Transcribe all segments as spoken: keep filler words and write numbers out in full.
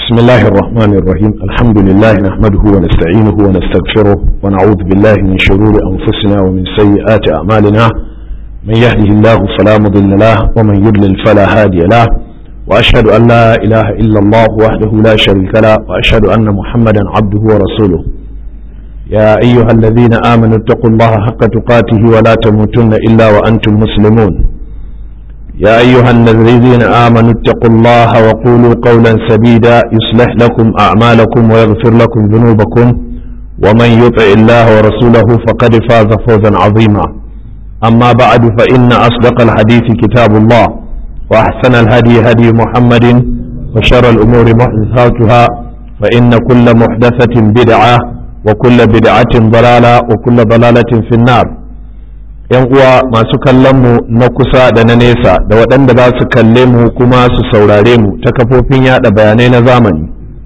بسم الله الرحمن الرحيم الحمد لله نحمده ونستعينه ونستغفره ونعوذ بالله من شرور أنفسنا ومن سيئات أعمالنا من يهده الله فلا مضل له ومن يضلل فلا هادي له وأشهد أن لا إله إلا الله وحده لا شريك له وأشهد أن محمدا عبده ورسوله يا أيها الذين آمنوا اتقوا الله حق تقاته ولا تموتن إلا وأنتم مسلمون يا أيها الذين آمنوا اتقوا الله وقولوا قولا سديدا يصلح لكم أعمالكم ويغفر لكم ذنوبكم ومن يطع الله ورسوله فقد فاز فوزا عظيما أما بعد فإن أصدق الحديث كتاب الله وأحسن الهدي هدي محمد وشر الأمور محدثاتها فإن كل محدثة بدعة وكل بدعة ضلالة وكل ضلالة في النار. ‘Yan uwa masu kallon mu na kusa da na nesa da waɗanda za su kalle mu kuma su saurare mu ta kafofin yaɗa bayanai na zamani,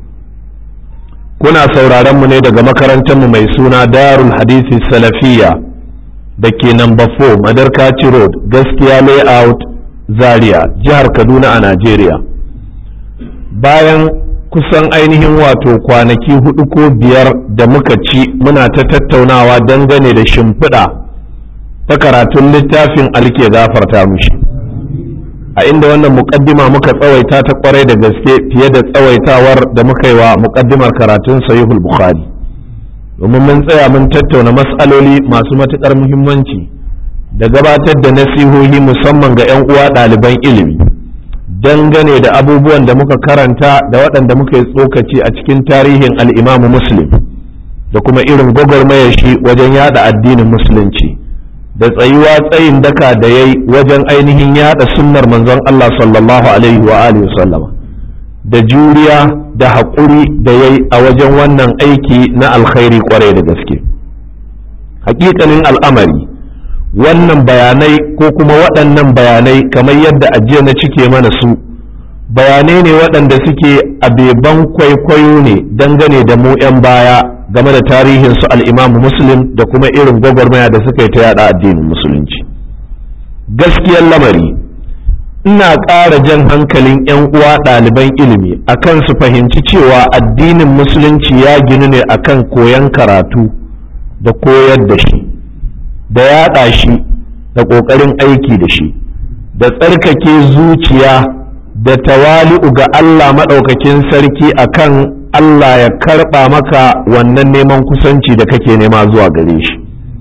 kuna sauraren mu ne daga makarantar mu mai suna Darul Hadisi Salafiya da ke number four Madarkaci Road, Gaskiya Layout, Zaria, jihar Kaduna a Najeriya. Bayan kusan ainihin wato kwanaki hudu ko biyar da muka ci muna ta tattaunawa dangane da shimfiɗa ta karatun littafin alke gafarta mushi, a inda wannan muƙaddima muka tsawaita ta kwarai da gaske fiye da tsawaitawar da muka yi wa muƙaddimar karatun sahihul bukhari, domin mun tsaya mun tattauna mas'aloli masu matuƙar muhimmanci da gabatar da nasihohi musamman ga 'yan uwa ɗaliban ilimi dangane da abubuwan da muka karanta da waɗanda muka yi tsokaci a cikin tarihin al'imamu muslim da kuma irin gwagwarmayar shi wajen yada addinin musulunci da tsayuwa tsayin daka da yayi wajen ainihin yada sunnar manzon Allah sallallahu alaihi wa alihi wasallama da juriya da haƙuri da yayi a wajen wannan aiki na alkhairi kwarai da gaske. Hakikanin al'amari wannan bayanai ko kuma waɗannan bayanai kamar yadda ajiya na cike mana su bayanai ne waɗanda suke abeban kwaikwayo ne dangane da mu 'yan baya game da tarihin su al'imamu muslim da kuma irin gwagwarmaya da suka yi ta yada addinin musulunci. Gaskiyar lamari ina ƙara jan hankalin 'yan uwa ɗaliban ilimi akan su fahimci cewa addinin musulunci ya ginu ne akan koyon karatu da koyar da shi da yaɗa shi da ƙoƙarin aiki da shi da tsarkake zuciya da tawali'u ga Allah maɗaukakin sarki akan Allah ya karɓa maka wannan neman kusanci da kake nema zuwa gare shi.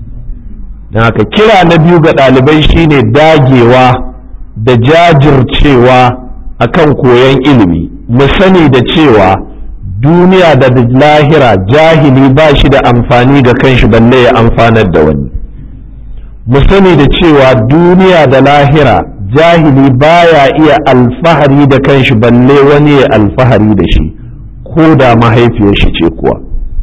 Don haka kira na biyu ga ɗalibai shine dagewa da jajircewa akan koyon ilimi. Mu sani da cewa duniya da lahira jahili ba shi da amfani ga kanshi balle ya amfanar da wani. Mu sani da cewa duniya da lahira jahili baya iya alfahari da kanshi balle wani ya alfahari da shi, ko da mahaifiyar shi ce kuwa.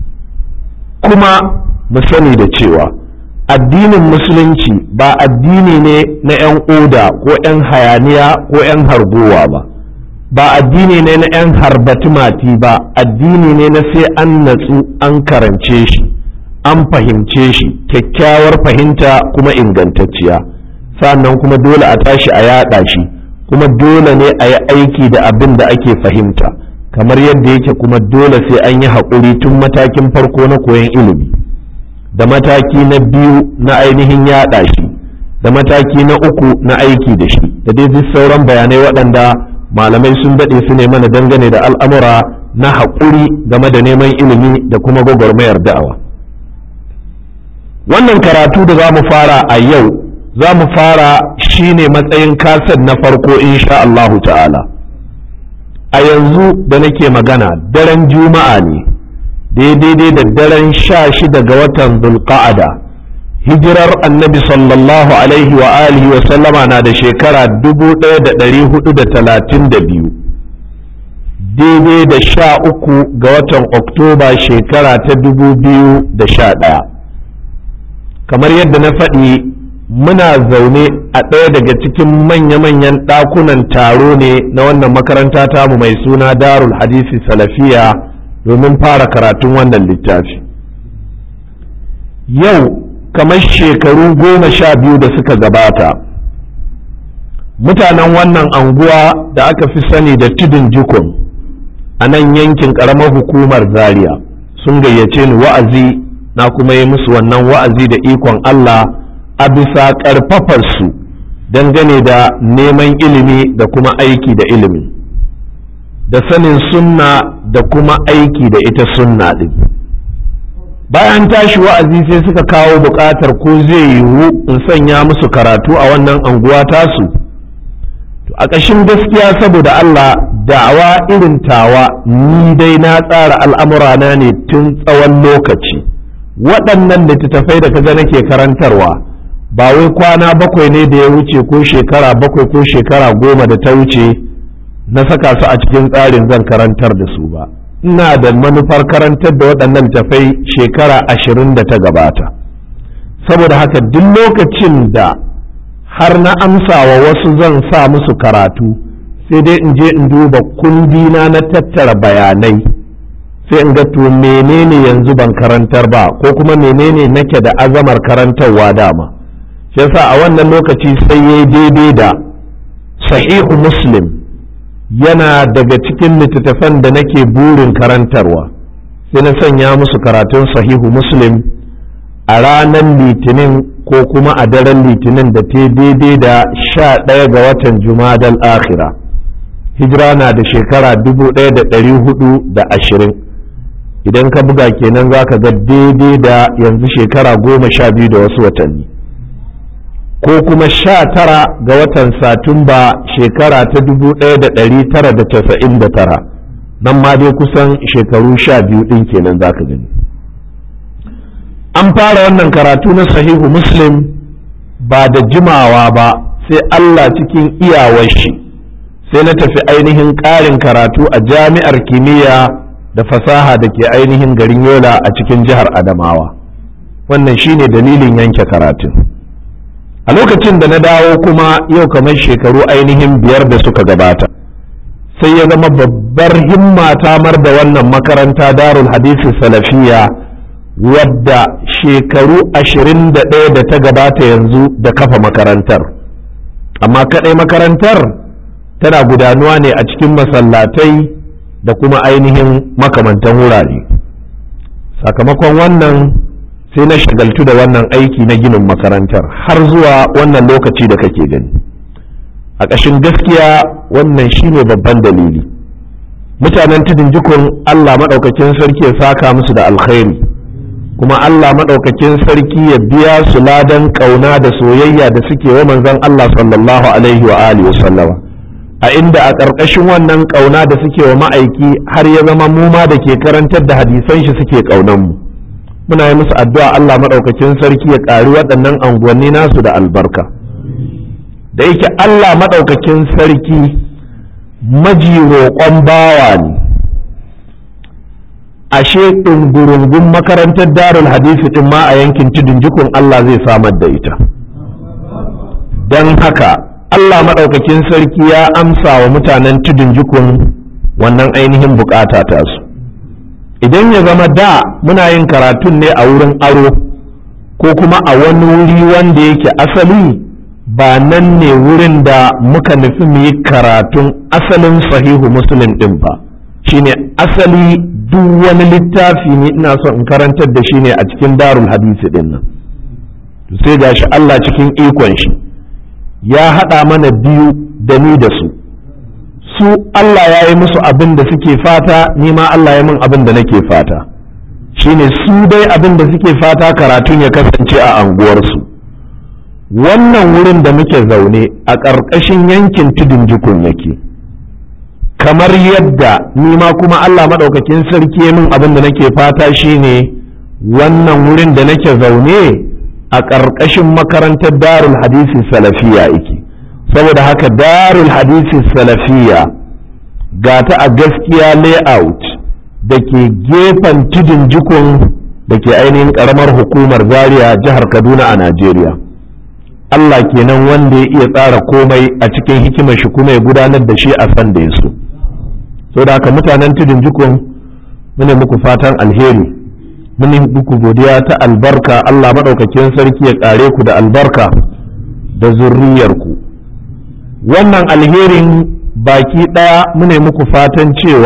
Kuma mu sani da cewa addinin musulunci ba addini ne na 'yan oda ko 'yan hayaniya ko 'yan hargowa ba, ba addini ne na 'yan harbatumati ba, addini ne na sai an natsu an karance shi an fahimce shi kyakkyawar fahimta kuma ingantacciya, sannan kuma dole a tashi a yada shi, kuma dole ne a yi aiki da abin da ake fahimta, kamar yadda yake kuma dole sai an yi haƙuri tun matakin farko na koyon ilimi da mataki na biyu na ainihin yada shi da mataki na uku na aiki da shi da dai duk sauran bayanai waɗanda malamai sun daɗe su ne mana dangane da al'amura na haƙuri game da neman ilimi da kuma gwagwarmayar da'awa. Wannan karatu da za mu fara a yau za mu fara shine matsayin kasar na farko insha Allahu ta'ala. A yanzu da nake magana daren juma'a ne daidai da daren sha shida ga watan zulqa'ada, hijirar annabi sallallahu alaihi wa alihi wa sallama na da shekara dubu ɗaya da ɗari hudu da talatin da biyu, daidai da sha uku ga watan oktoba shekara ta dubu biyu da sha ɗaya. Kamar yadda na faɗi muna zaune a ɗaya daga cikin manya-manyan ɗakunan taro ne na wannan makaranta tamu mai suna Darul Hadisi Salafiya domin fara karatun wannan littafi. Yau kamar shekaru goma sha biyu da suka gabata, mutanen wannan anguwa da aka fi sani da tudun jikun a nan yankin ƙaramar hukumar Zaria sun gayyace ni wa'azi, na kuma yi musu wannan wa'azi da ikon Allah a bisa ƙarfafarsu dangane da neman ilimi da kuma aiki da ilimi da sanin sunna da kuma aiki da ita sunna ɗin. Bayan tashi wa'azi sai suka kawo buƙatar ko zai yiwu in sanya musu karatu a wannan anguwa tasu. A ƙashin gaskiya saboda Allah, da'awa irin tawa ni dai na tsara al'amurana ne tun tsawon lokaci. Waɗannan littattafai da kaga nake karantarwa ba wai kwana bakwai ne da ya wuce ko shekara bakwai ko shekara goma da ta wuce na saka su a cikin tsarin zan karantar da su ba. Ina da manufar karantar da waɗannan littattafai shekara ashirin da ta gabata. Saboda haka duk lokacin da har na amsa wa wasu zan sa musu karatu, sai dai in je in duba kundina na tattara bayanai, sai in ga to menene yanzu ban karantar ba ko kuma menene nake da azamar karantarwa dama. Shi yasa a wannan lokaci sai yayi daidai da sahihu Muslim yana daga cikin littattafan da nake burin karantarwa, sai na sanya musu karatun sahihu Muslim a ranar Litinin ko kuma a daren Litinin da ta daidai da sha ɗaya ga watan Jumadal Akhira. Hijira na da shekara dubu ɗaya da ɗari hudu da ashirin. Idan ka buga kenan za ka ga daidai da yanzu shekara goma sha biyu da wasu watanni. Ko kuma sha tara ga watan Satumba shekara ta dubu ɗaya da ɗari tara da casa'in da tara. Nan ma dai kusan shekaru sha biyu ɗin kenan za ka gani. An fara wannan karatu na sahihu Muslim ba da jimawa ba, sai Allah cikin iyawar shi sai na tafi ainihin ƙarin karatu a jami'ar kimiyya da fasaha da ke ainihin garin Yola a cikin jihar Adamawa. Wannan shine dalilin yanke karatun. A lokacin da na dawo kuma yau kamar shekaru ainihin biyar da suka gabata, sai ya zama babbar himma tamar da wannan makaranta Darul Hadisi Salafiyya, wadda shekaru ashirin da ɗaya da ta gabata yanzu da kafa makarantar, amma kaɗai makarantar tana gudanuwa ne a cikin masallatai da kuma ainihin makamantan wurare. Sakamakon wannan sai na shagaltu da wannan aiki na ginin makarantar har zuwa wannan lokaci da kake gani. A ƙashin gaskiya wannan shine babban dalili. Mutanen tudun jikun Allah maɗaukakin sarki ya saka musu da alkhairi, kuma Allah maɗaukakin sarki ya biya su ladan ƙauna da soyayya da suke wa manzon Allah sallallahu alaihi wa alihi wasallama, a inda a ƙarƙashin wannan ƙauna da suke wa ma'aiki har ya zama mu ma da ke karantar da hadisan shi suke ƙaunan mu. Muna yi musu addu'a Allah maɗaukakin sarki ya ƙari waɗannan anguwanni nasu da albarka. Da yake Allah maɗaukakin sarki maji roƙon bawa ne, ashe ɗungurungun makarantar Darul Hadisi ɗin ma a yankin tudun jikun Allah zai samar da ita. Don haka Allah maɗaukakin sarki ya amsa wa mutanen tudun jikun wannan ainihin bukata ta su. Idan ya zama da muna yin karatun ne a wurin aro ko kuma a wani wuri wanda yake asali, ba nan ne wurin da muka nufi mu yi karatun asalin sahihu Muslim ɗin ba. Shine asali duk wani littafi ne ina son in karantar da shi ne a cikin Darul Hadisi din nan. Sai gashi Allah cikin ikon shi ya haɗa mana biyu da ni da su. Su Allah ya yi musu abin da suke fata, ni ma Allah ya min abin da nake fata. Shine su dai abin da suke fata karatun ya kasance a anguwarsu. Wannan wurin da muke zaune a ƙarƙashin yankin tudun jikun yake. Kamar yadda ni ma kuma Allah maɗaukakin sarki min abin da nake fata shine wannan wurin da nake zaune a ƙarƙashin makarantar Darul Hadisi Salafiya yake. Saboda haka Darul Hadisi Salafiya ga ta a gaskiya layout da ke gefen tudun jikun da ke ainihin ƙaramar hukumar Zaria jihar Kaduna a Najeriya. Allah kenan wanda ya iya tsara komai a cikin hikimar shi kuma ya gudanar da shi a san da ya so. So da haka mutanen tudun jikun mune muku fatan alheri, mune muku godiya ta albarka. Allah maɗaukakin sarki ya ƙare ku da albarka da zurriyarku. Wannan alherin baki ɗaya mune muku fatan cewa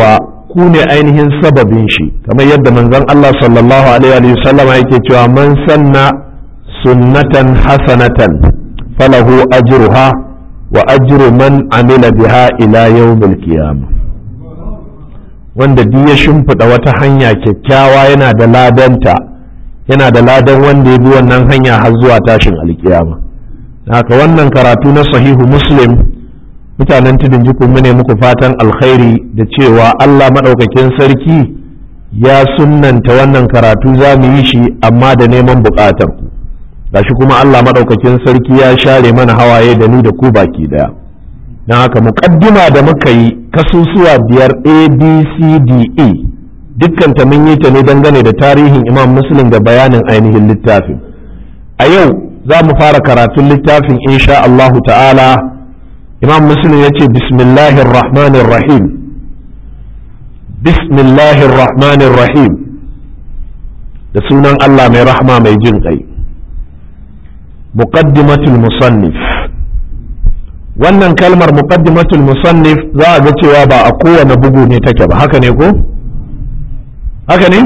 ku ne ainihin sababin shi, kamar yadda manzon Allah sallallahu alaihi wa sallam yake cewa man sanna sunnatan hasanatan falahu ajruha wa ajru man amila biha ila yawmil qiyamah. Wanda duk ya shimfiɗa wata hanya kyakkyawa yana da ladanta, yana da ladan wanda ya bi wannan hanya har zuwa tashin alkiyama. Haka wannan karatu na sahihu Muslim, mutanen tudun jikun mu ne muku fatan alkhairi da cewa Allah maɗaukakin sarki ya sunnanta wannan karatu za mu yi shi amma da neman buƙatar ku. Gashi kuma Allah maɗaukakin sarki ya share mana hawaye da ni da ku baki daya. Don haka muƙaddima da muka yi kasusuwa biyar A B C D E dukkanta mun yi ta ne dangane da tarihin Imam Muslim da bayanin ainihin littafin. A yau za mu fara karatun littafin insha Allahu ta'ala. Imam Muslim ya ce bismillahir rahmanir rahim, bismillahir rahmanir rahim, da sunan Allah mai rahma mai jin ƙai. Muqaddimatul musannif, wannan kalmar muqaddimatul musannif za a ga cewa ba a kowane bugu ne take ba, haka ne ko? Haka ne?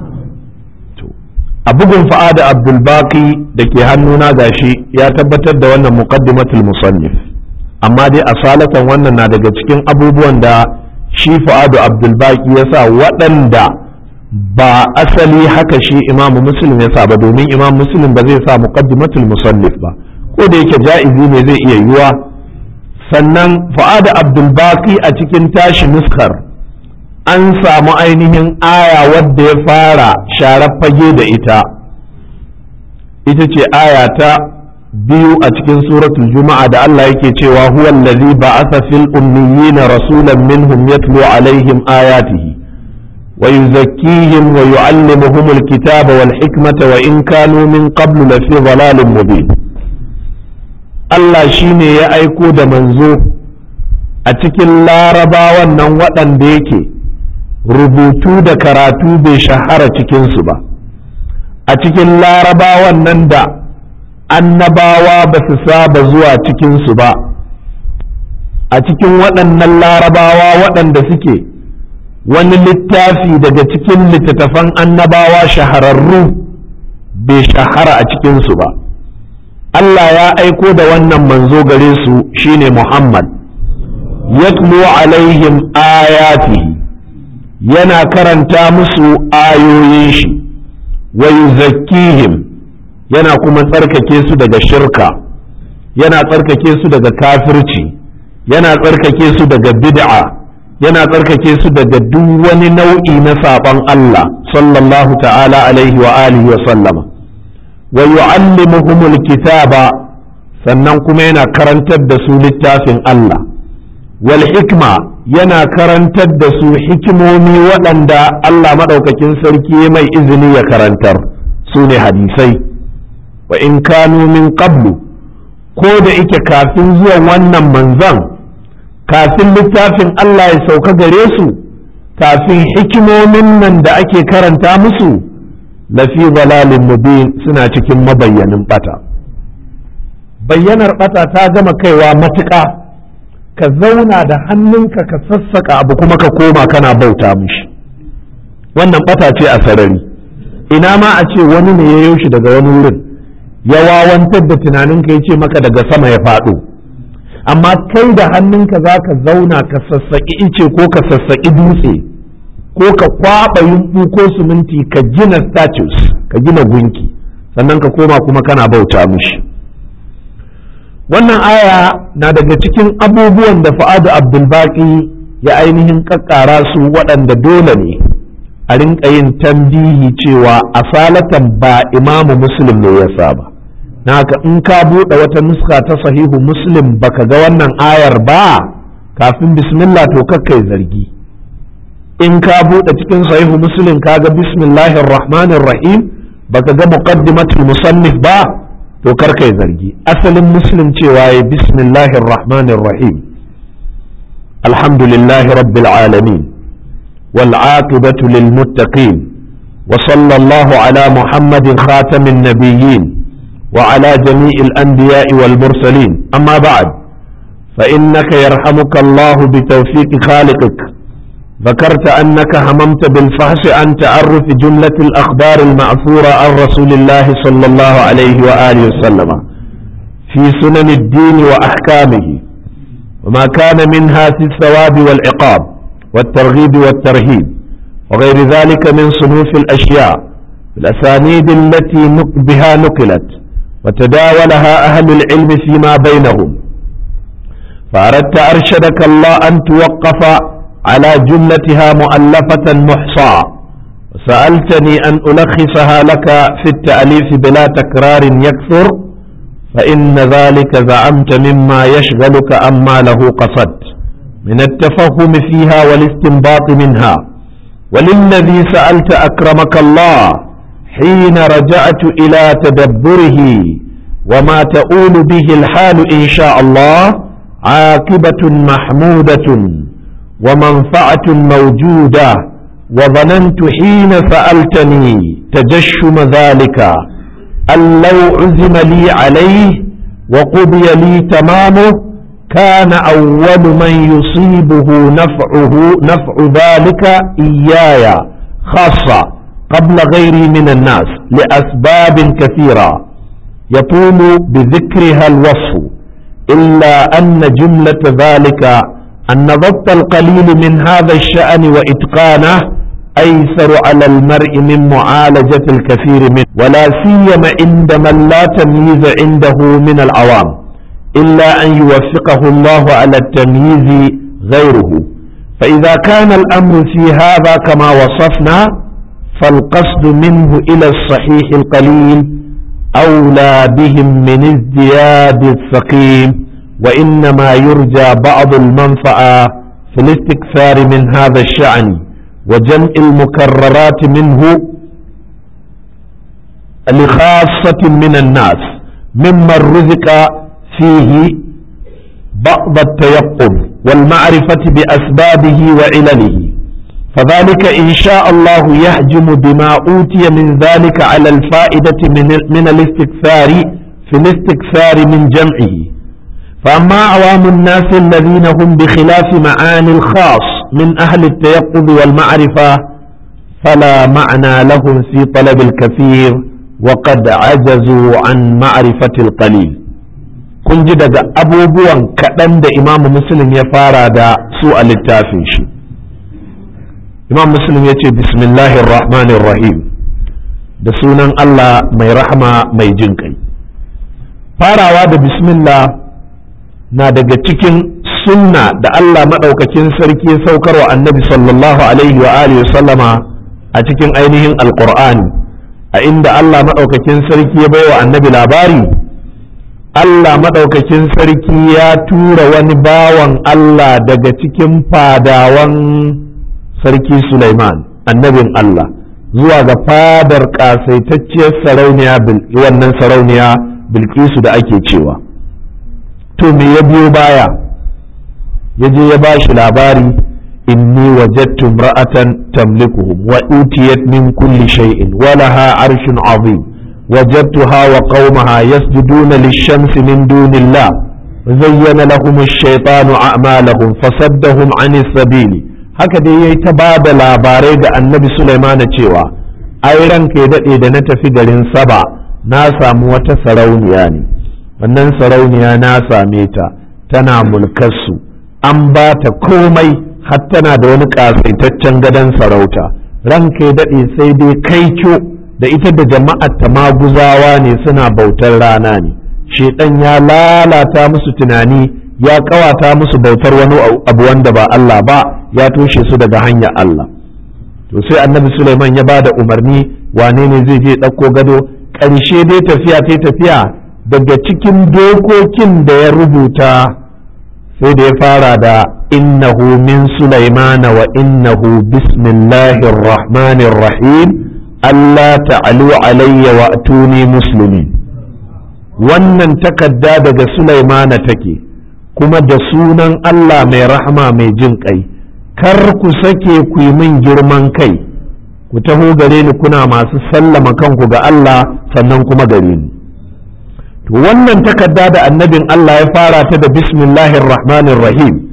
A bugun Fa'ada Abdul Baqi da ke hannuna gashi ya tabbatar da wannan muqaddimatul musannif, amma dai asalatan wannan na daga cikin abubuwan da shi Fa'adu Abdul Baqi ya sa waɗanda ba asali haka shi Imam Muslim ya sa ba, domin Imam Muslim ba zai sa muqaddimatul musannif ba, ko da yake ja'izi ne zai iya yiwa. Sannan Fa'adu Abdul Baqi a cikin tashi nuskar an samu ainihin aya wadda ya fara sharar fage da ita, ita ce aya ta biyu a cikin suratul juma'a da Allah yake cewa huwa allazi ba'atha fil ummiyina rasulan minhum yatlu alaihim ayatihi wa yuzakkihim wa yu'allimuhumul kitaba wal hikmata wa in kanu min qablu lafi dhalalin mubin. Allah shine ya aiko da manzo a cikin larabawan nan waɗanda yake rubutu da karatu bai shahara cikinsu ba, a cikin larabawan nan da annabawa ba su saba zuwa cikinsu ba, a cikin waɗannan larabawa waɗanda suke wani littafi daga cikin littattafan annabawa shahararru bai shahara a cikinsu ba. Allah ya aiko da wannan manzo gare su shine Muhammad, yatlu alaihim ayatihi, yana karanta musu ayoyin shi, wa yuzakkihim, yana kuma tsarkake su daga shirka, yana tsarkake su daga kafirci, yana tsarkake su daga bid'a, yana tsarkake su daga duk wani nau'i na saɓon Allah sallallahu ta'ala alaihi wa alihi wa sallama. Wa yu'allimuhumul kitaba, sannan kuma yana karantar da su littafin Allah, wal hikma, yana karantar da su hikimomi waɗanda Allah maɗaukakin sarki mai izini ya karantar, su ne hadisai. Wa in kanu min qablu, ko da ike kafin zuwan wannan manzan, kafin littafin Allah ya sauka gare su, kafin hikimomin nan da ake karanta musu, lafi dalalin mubin, suna cikin mabayyanin bata. Bayyanar bata ta gama kaiwa matuƙa, ka zauna da hannunka ka sassaka abu kuma ka koma kana bauta mishi, wannan bata ce a sarari. Ina ma a ce wani ne ya yoshi daga wani wurin ya wawantar da tunaninka ya ce maka daga sama ya faɗo, amma kai da hannunka za ka zauna ka sassaƙi ice ko ka sassaƙi dutse ko ka kwaɓa yumɓu ko siminti ka gina statues, ka gina gunki, sannan ka koma kuma kana bauta mishi. Wannan aya na daga cikin abubuwan da Fa'adu Abdul Baqi ya ainihin kakkara su waɗanda dole ne a rinka yin tambihi cewa asalatan ba Imamu Muslim ne ya saba. Na haka in ka buɗe wata nuska ta sahihu Muslim baka ga wannan ayar ba, kafin bismillah to kakkai zargi. In ka buɗe cikin sahihu Muslim ka ga bismillahir rahmanir rahim baka ga muqaddimatul musannif ba, to karkai zargi. Asalin Muslim cewa ya bismillahir rahmanir rahim, alhamdulillahi rabbil alamin wal aqibatu lil muttaqin wa sallallahu ala muhammadin khatamin nabiyyin wa ala jami'il anbiya'i wal mursalin, amma ba'd fa innaka yarhamuka Allah bi tawfiqi khaliqik ذكرت أنك هممت بالفحص عن تعرف جملة الأخبار المأثورة عن رسول الله صلى الله عليه وآله وسلم في سنن الدين وأحكامه وما كان منها في الثواب والعقاب والترغيب والترهيب وغير ذلك من صنوف الأشياء بالأسانيد التي بها نقلت وتداولها أهل العلم فيما بينهم، فأردت أرشدك الله أن توقف على جملتها مؤلفة محصاة، وسألتني أن ألخصها لك في التأليف بلا تكرار يكثر، فإن ذلك زعمت مما يشغلك أما له قصد من التفهم فيها والاستنباط منها. وللذي سألت أكرمك الله حين رجعت إلى تدبره وما تؤول به الحال إن شاء الله عاقبة محمودة ومنفعة موجودة، وظننت حين سألتني تجشم ذلك أن لو عزم لي عليه وقضي لي تمامه كان أول من يصيبه نفعه نفع ذلك إياي خاصة قبل غيري من الناس لأسباب كثيرة يطول بذكرها الوصف، إلا أن جملة ذلك أن ضبط القليل من هذا الشأن وإتقانه أيسر على المرء من معالجة الكثير منه، ولا سيما عند من لا تمييز عنده من العوام، إلا أن يوفقه الله على التمييز غيره. فإذا كان الأمر في هذا كما وصفنا فالقصد منه إلى الصحيح القليل أولى بهم من ازدياد السقيم، وإنما يرجى بعض المنفعة في الاستكثار من هذا الشأن وجمع المكررات منه لخاصة من الناس ممن رزق فيه بعض التيقظ والمعرفة بأسبابه وعلله، فذلك إن شاء الله يحجم بما أوتي من ذلك على الفائدة من, من الاستكثار في الاستكثار من جمعه. فأما عوام الناس الذين هم بخلاف معاني الخاص من أهل التيقظ والمعرفة فلا معنى لهم في طلب الكثير وقد عجزوا عن معرفة القليل. kun ji daga abubuwan kaɗan da imamu muslim ya fara da su a littafin shi. imam muslim ya ce bismillahir rahmanir rahim, da sunan Allah mai rahama mai jin kai. Farawa da bismillah na daga cikin sunna da Allah maɗaukakin sarki ya saukar wa annabi sallallahu alaihi wa alihi sallama a cikin ainihin alqur'ani, a inda Allah maɗaukakin sarki ya bai wa annabi labari Allah maɗaukakin sarki ya tura wani bawan Allah daga cikin fadawan sarki Sulaiman annabin Allah zuwa ga fadar ƙasaitacciyar sarauniya wannan sarauniya Bilkisu da ake cewa. To me ya biyo baya? Ya je ya bashi labari inni wajadtu imra'atan tamlikuhum wa utiyat min kulli shay'in wa laha 'arshun 'azim وجدتها وقومها يسجدون للشمس من دون الله زين لهم الشيطان أعمالهم فصدهم عن السبيل. haka dai yayi ta ba da labarai ga annabi Sulaiman cewa ai ranka ya daɗe da na tafi garin Saba na samu wata sarauniya ne, wannan sarauniya na same ta tana mulkarsu, an ba ta komai har tana da wani ƙasaitaccen gadon sarauta. ranka ya daɗe sai dai kai kyo da ita da jama'ar ta maguzawa ne suna bautar rana ne, shedan ya lalata musu tunani ya kawata musu bautar wani abu wanda ba Allah ba, ya toshe su daga hanyar Allah. to sai annabi Sulaiman ya bada umarni wane ne zai je ɗauko gado. ƙarshe dai tafiya ta tafiya, daga cikin dokokin da ya rubuta sai da ya fara da innahu min Sulaimana wa innahu bismillahir rahmanir rahim Allah ta'alu alayya wa atuni muslimin. wannan takadda daga Sulaimana take, kuma da sunan Allah mai rahama mai jin kai, kar ku sake ku yi min girman kai, ku taho gare ni kuna masu sallama kanku ga Allah sannan kuma gare ni. to wannan takadda da annabin Allah ya fara ta da bismillahir rahmanir rahim,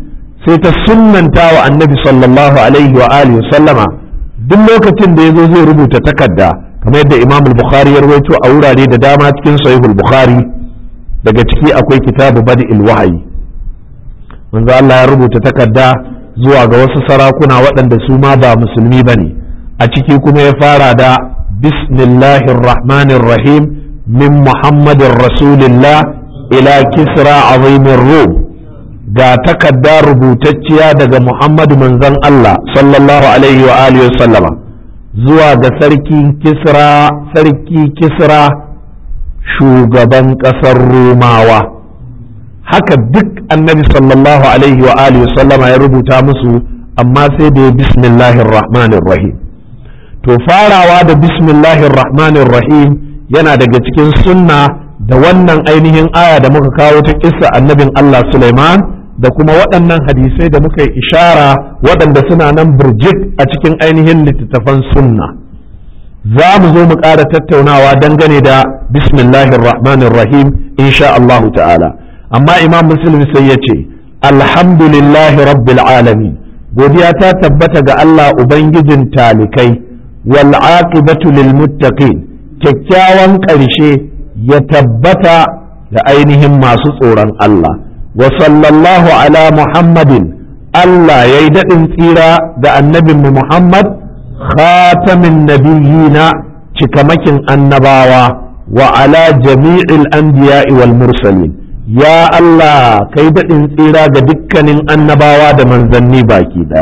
sai ta sunnanta wa annabi sallallahu alaihi wa alihi sallama duk lokacin da yazo zai rubuta takarda kamar yadda Imam al-Bukhari ya rawaito a wurare da dama cikin Sahih al-Bukhari daga ciki akwai kitabu Bad'il Wahyi manzo Allah ya rubuta takarda zuwa ga wasu sarakuna waɗanda su ma ba musulmi bane a ciki kuma ya fara da bismillahir rahmanir rahim min muhammadin rasulillah ila kisra azimir rum ga takarda rubutacciya daga muhammadu manzon Allah sallallahu alaihi wa alihi wa sallama zuwa ga sarki kisra sarki kisra shugaban ƙasar rumawa haka duk annabi sallallahu alaihi wa alihi wa sallama ya rubuta musu amma sai da bismillahir rahmanir rahim to farawa da bismillahir rahmanir rahim yana daga cikin sunna da wannan ainihin aya da muka kawo ta kissa annabin Allah Sulaiman da kuma waɗannan hadisai da muka yi ishara waɗanda suna nan birjik a cikin ainihin littattafan sunna za mu zo mu ƙara tattaunawa dangane da bismillahir rahmanir rahim insha Allah ta'ala amma imam muslim sai ya ce alhamdulillahi rabbil alamin godiya ta tabbata ga Allah ubangijin talikai wal aqibatu lil muttaqin kyakkyawan ƙarshe ya tabbata da ainihin masu tsoron Allah wa sallallahu ala muhammadin Allah ya yi daɗin tsira ga annabinmu Muhammad khatamin nabiyyina cikamakin annabawa wa ala jami'il anbiya'i wal mursalin ya Allah kai daɗin tsira ga dukkanin annabawa da manzanni baki ɗaya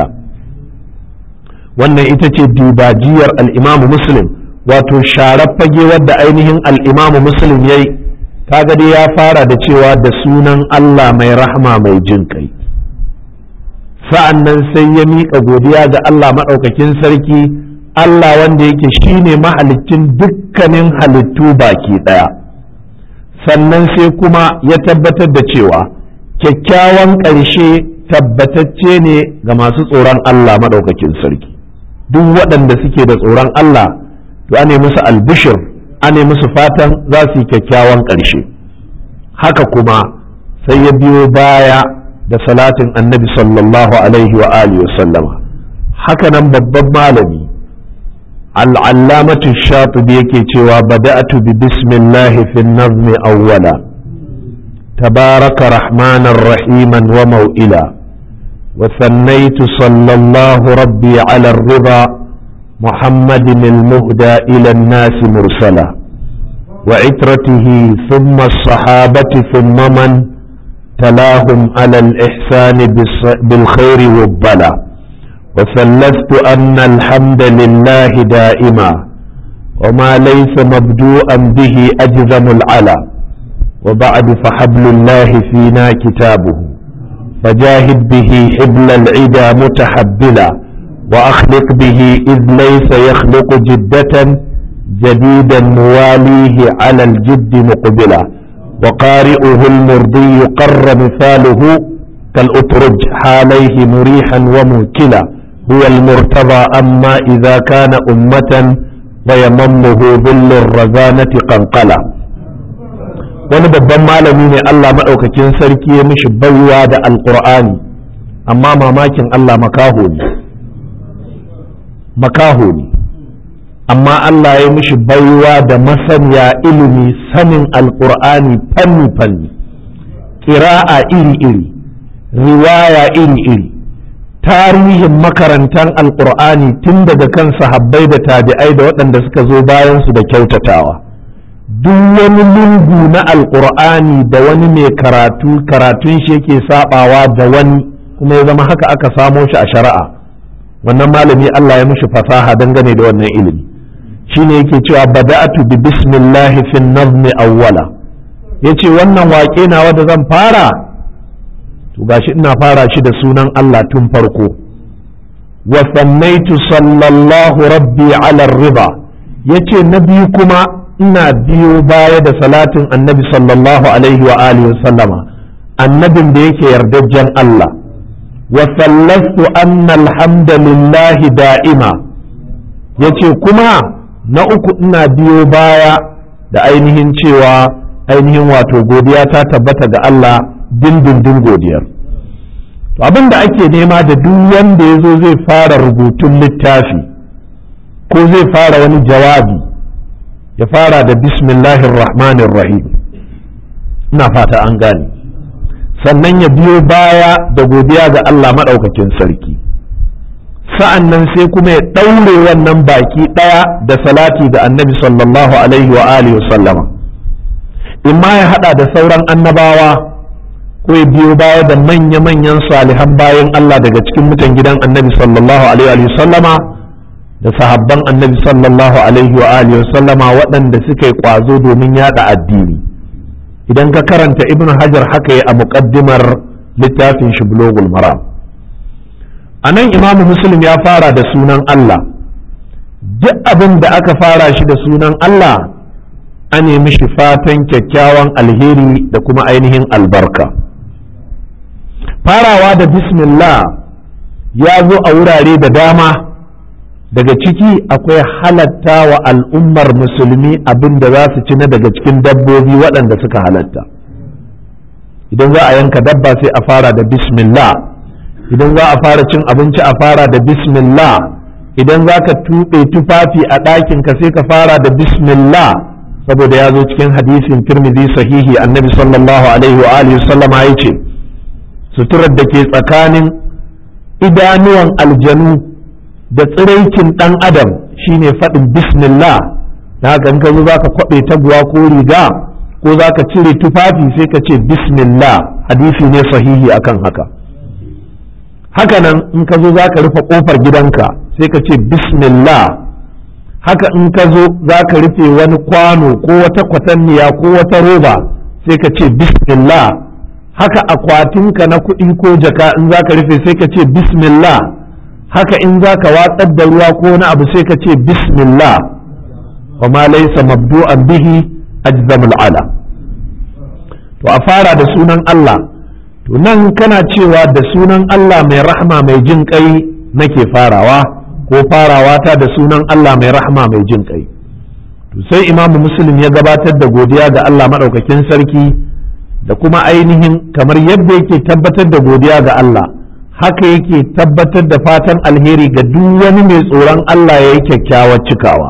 wannan ita ce dibajiyar al'imamu muslim wato sharar fage wadda ainihin al'imamu muslim ya yi kaga dai ya fara da cewa da sunan Allah mai rahama mai jin kai sa'an nan sai ya miƙa godiya ga Allah maɗaukakin sarki Allah wanda yake shine mahalicin dukkanin halittu baki ɗaya sannan sai kuma ya tabbatar da cewa kyakkyawan ƙarshe tabbatacce ne ga masu tsoron Allah maɗaukakin sarki duk waɗanda suke da tsoron Allah to ane musu albishir ane musu fatan za su yi kyakkyawan ƙarshe haka kuma sai ya biyo baya da salatin annabi sallallahu alaihi wa alihi wa sallama haka nan babban malami al'allamatu shatibi yake cewa bada'atu bi bismillahi fi nazmi awwala tabaraka rahmanan rahiman wa mau'ila wa sannaitu sallallahu rabbi ala rida muhammadin al-muhda ila an-nas mursala wa itratihi thumma as-sahabati thumma man تلاهم على الإحسان بالخير والبلاء وثلثت أن الحمد لله دائما وما ليس مبدوءا به أجزم العلا وبعد فحبل الله فينا كتابه فجاهد به حبل العدا متحبلا وأخلق به إذ ليس يخلق جدة جديدا مواليه على الجد مقبلا وقارئه المرضي قر مثاله كالأترج حاليه مريحا وموكلا هو المرتضى أما إذا كان أمة ويممه ظل الرزانة قنقلا wani babban malami ne Allah maɗaukakin sarki ya mishi baiwa da alƙur'ani amma mamakin Allah makaho ne makaho ne amma Allah ya mishi baiwa da masaniya ilimi sanin alƙur'ani fanni-fanni ƙira'a iri-iri riwaya iri-iri tarihin makarantar alƙur'ani tun daga kan sahabbai da tabi'ai da waɗanda suka zo bayansu da kyautatawa duk wani lungu na alƙur'ani da wani mai karatu karatun shi yake saɓawa da wani kuma ya zama haka aka samo shi a shari'a wannan malami Allah ya mishi fasaha dangane da wannan ilimi shine yake cewa bada'atu bi bismillahi fi nazmi awwala yace wannan waƙe nawa da zan fara to gashi ina fara shi da sunan Allah tun farko wa sannaitu sallallahu rabbi ala riba yace na biyu kuma ina biyo baya da salatin annabi sallallahu alaihi wa alihi sallama annabin da yake yardajjen Allah wa sallastu anna alhamdulillahi da'ima yace kuma na uku ina biyo baya da ainihin cewa ainihin wato godiya ta tabbata ga Allah dindindin godiyar to abin da ake nema da duk wanda ya zo zai fara rubutun littafi ko zai fara wani jawabi ya fara da bismillahir rahmanir rahim, ina fata an gane, sannan ya biyo baya da godiya ga Allah maɗaukakin sarki, sa'an nan sai kuma ya ɗaure wannan baki ɗaya da salati ga annabi sallallahu alaihi wa alihi wa sallama, in ma ya haɗa da sauran annabawa ko ya biyo baya da manya-manyan salihan bayan Allah daga cikin mutan gidan annabi sallallahu alaihi wa sallama da sahabban annabi sallallahu alaihi wa alihi wa sallama waɗanda suka yi ƙwazo domin yaɗa addini. Idan ka karanta ibn hajar haka ya a muƙaddimar littafin shi bulugul maram. A nan imamu muslim ya fara da sunan Allah, duk abin da aka fara shi da sunan Allah a nemi shi fatan kyakkyawan alheri da kuma ainihin albarka. Farawa da bismillah ya zo a wurare da dama, daga ciki akwai halatta wa al'ummar musulmi abin da za su ci na daga cikin dabbobi waɗanda suka halatta. Idan za a yanka dabba sai a fara da bismillah, idan za a fara cin abinci a fara da bismillah, idan za ka tuɓe tufafi a ɗakinka sai ka fara da bismillah, saboda ya zo cikin hadisin Tirmidhi sahihi annabi sallallahu alaihi wa alihi sallama ya ce suturar da ke tsakanin idanuwan aljanu da tsiraikin ɗan adam shine faɗin bismillah. na haka in ka zo za ka kwaɓe taguwa ko riga ko za ka cire tufafi sai ka ce bismillah, hadisi ne sahihi akan haka. haka nan in ka zo za ka rufe ƙofar gidanka sai ka ce bismillah, haka in ka zo za ka rufe wani kwano ko wata kwatanniya ko wata roba sai ka ce bismillah, haka akwatinka na kuɗi ko jaka in za ka rufe sai ka ce bismillah, haka in za ka watsar da ruwa ko wani abu sai ka ce bismillah. wa ma laysa mabdu'an bihi ajzamul ala. to a fara da sunan Allah, to nan kana cewa da sunan Allah mai rahma mai jin kai nake farawa, ko farawa ta da sunan Allah mai rahma mai jin kai. to sai imamu muslim ya gabatar da godiya ga Allah maɗaukakin sarki da kuma ainihin kamar yadda yake tabbatar da godiya ga Allah haka yake tabbatar da fatan alheri ga duk wani mai tsoron Allah ya yi kyakkyawar cikawa.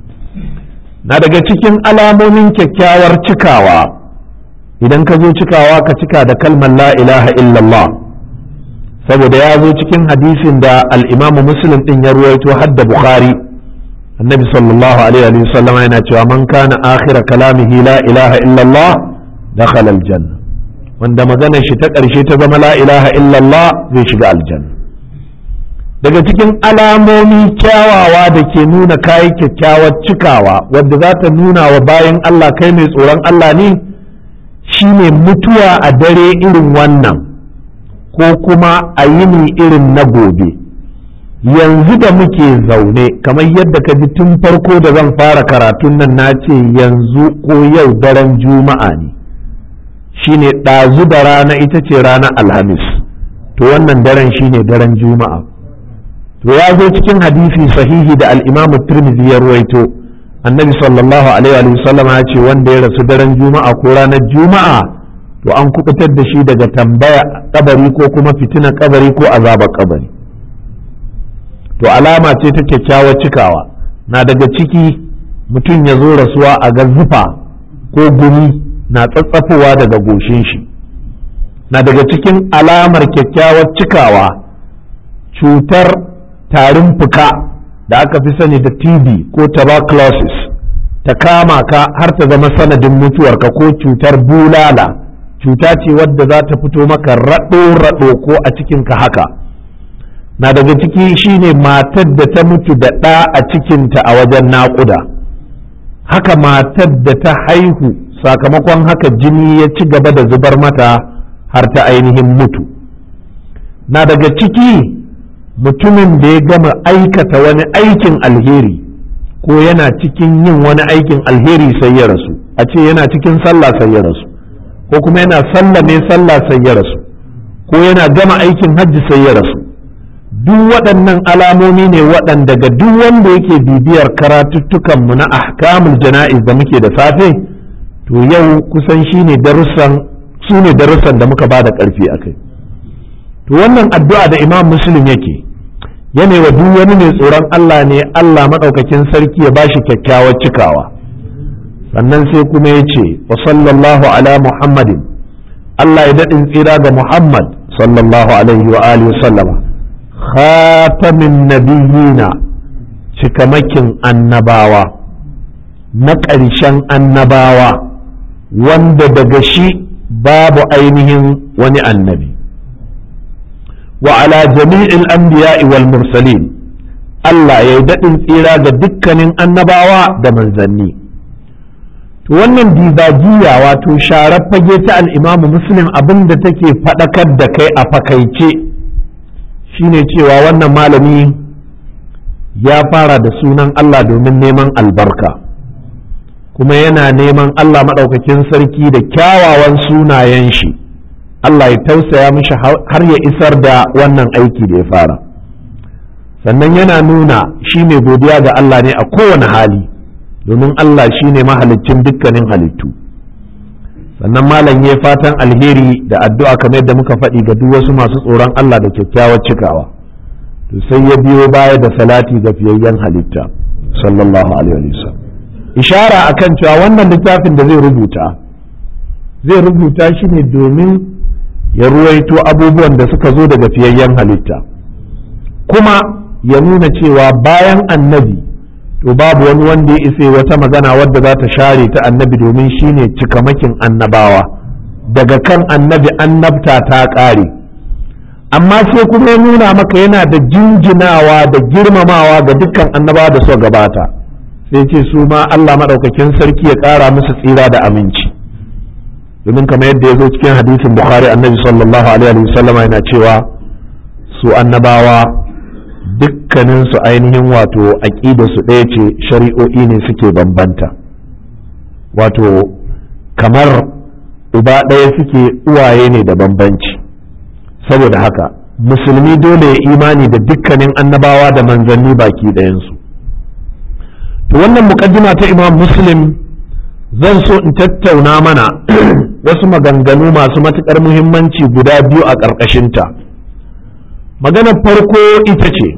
na daga cikin alamomin kyakkyawar cikawa, idan ka zo cikawa ka cika da kalmar la ilaha illallah, saboda ya zo cikin hadisin da al'imamu muslim ɗin ya ruwaito hadda bukhari, annabi sallallahu alaihi wa sallam yana cewa man kana akhira kalamihi la ilaha illallah dakhala aljanna, wanda maganar shi ta ƙarshe ta zama la ilaha illallah zai shiga aljanna. daga cikin alamomi kyawawa da ke nuna kayi kyakkyawar cikawa wadda za ta nuna wa bayan Allah kai mai tsoron Allah ne shine mutuwa a dare irin wannan ko kuma a yini irin na gobe. yanzu da muke zaune kamar yadda ka ji tun farko da zan fara karatun nan na ce yanzu ko yau daren juma'a ne, shine ɗazu da rana ita ce ranar alhamis, to wannan daren shine daren juma'a. to ya zo cikin hadisi sahihi da al-imam tirmidhi ya ruwaito, annabi sallallahu alaihi wa sallam ya ce wanda ya rasu daren juma'a ko ranar juma'a to an kubutar da shi daga tambaya kabari ko kuma fitina kabari ko azabar kabari. to alama ce ta kyakkyawar cikawa. na daga ciki mutum ya zo rasuwa a ga zufa ko gumi na tsatsafowa daga goshin shi. na daga cikin alamar kyakkyawar cikawa cutar tarin fuka da aka fi sani da T B ko tuberculosis ta kama ka har ta zama sanadin mutuwarka, ko cutar bulala, cuta ce wadda za ta fito maka raɗo-raɗo ko a cikinka haka. na daga ciki shine matar da ta mutu da ɗa a cikinta a wajen naƙuda, haka matar da ta haihu sakamakon haka jini ya ci gaba da zubar mata har ta ainihin mutu. na daga ciki mutumin da ya gama aikata wani aikin alheri ko yana cikin yin wani aikin alheri sai ya rasu, a ce yana cikin sallah sai ya rasu, ko kuma yana sallah ne sallah sai ya rasu, ko yana gama aikin hajji sai ya rasu. duk waɗannan alamomi ne waɗanda ga duk wanda yake bibiyar karatuttukanmu na ahkamul jana'iz da muke da safe, to yau kusan shine darussan su ne darussan da muka ba da ƙarfi a kai. to wannan addu'a da Imam Muslim yake yana wa duk wani mai tsoron Allah ne Allah madaukakin sarki ya bashi kyakkyawar cikawa. Sannan sai kuma ya ce wa sallallahu ala Muhammadin, Allah ya daɗin tsira ga Muhammad sallallahu alaihi wa alihi sallama, khatamin nabiyina, cikamakin annabawa, na ƙarshen annabawa, wanda daga shi babu ainihin wani annabi. Wa ala jami'il anbiya'i wal mursalin, Allah ya daɗin tsira ga dukkanin annabawa da manzanni. To wannan dibajiya wato sharar fage ta al'imamu Muslim abin da take faɗakar da kai a fakaice shine cewa wannan malami ya fara da sunan Allah domin neman albarka, kuma yana neman Allah maɗaukakin sarki da kyawawan sunayen shi Allah ya tausaya mishi har ya isar da wannan aiki da ya fara. Sannan yana nuna shi mai godiya ga Allah ne a kowane hali, domin Allah shi ne mahaliccin dukkanin halittu. Sannan malam ya fatan alheri da addu'a kamar yadda muka faɗi ga duk wasu masu tsoron Allah da kyakkyawar cikawa. To sai ya biyo baya da salati ga fiyayyen halitta sallallahu alaihi wasallam. Ishara akan cewa wannan littafin da zai rubuta zai rubuta shi ne domin ya ruwaito abubuwan da suka zo daga fiyayyen halitta, kuma ya nuna cewa bayan annabi to babu wani wanda ya isa wata magana wadda za ta share ta annabi, domin shine cikamakin annabawa, daga kan annabi annabta ta ƙare. Amma sai kuma ya nuna maka yana da jinjinawa da girmamawa ga dukkan annabawa da suka gabata, sai ce su ma Allah maɗaukakin sarki ya ƙara musu tsira da aminci, domin kamar yadda ya zo cikin hadisin Bukhari annabi sallallahu alaihi wa sallama yana cewa su annabawa dukkanin su ainihin wato aqida su ɗaya ce, shari'o'i ne suke bambanta, wato kamar uba ɗaya suke, uwaye ne da bambanci. Saboda haka musulmi dole ya imani da dukkanin annabawa da manzanni baki ɗayansu. To wannan muqaddima ta Imam Muslim zan so in tattauna mana wasu maganganu masu matuƙar muhimmanci guda biyu a ƙarƙashinta. Maganar farko ita ce,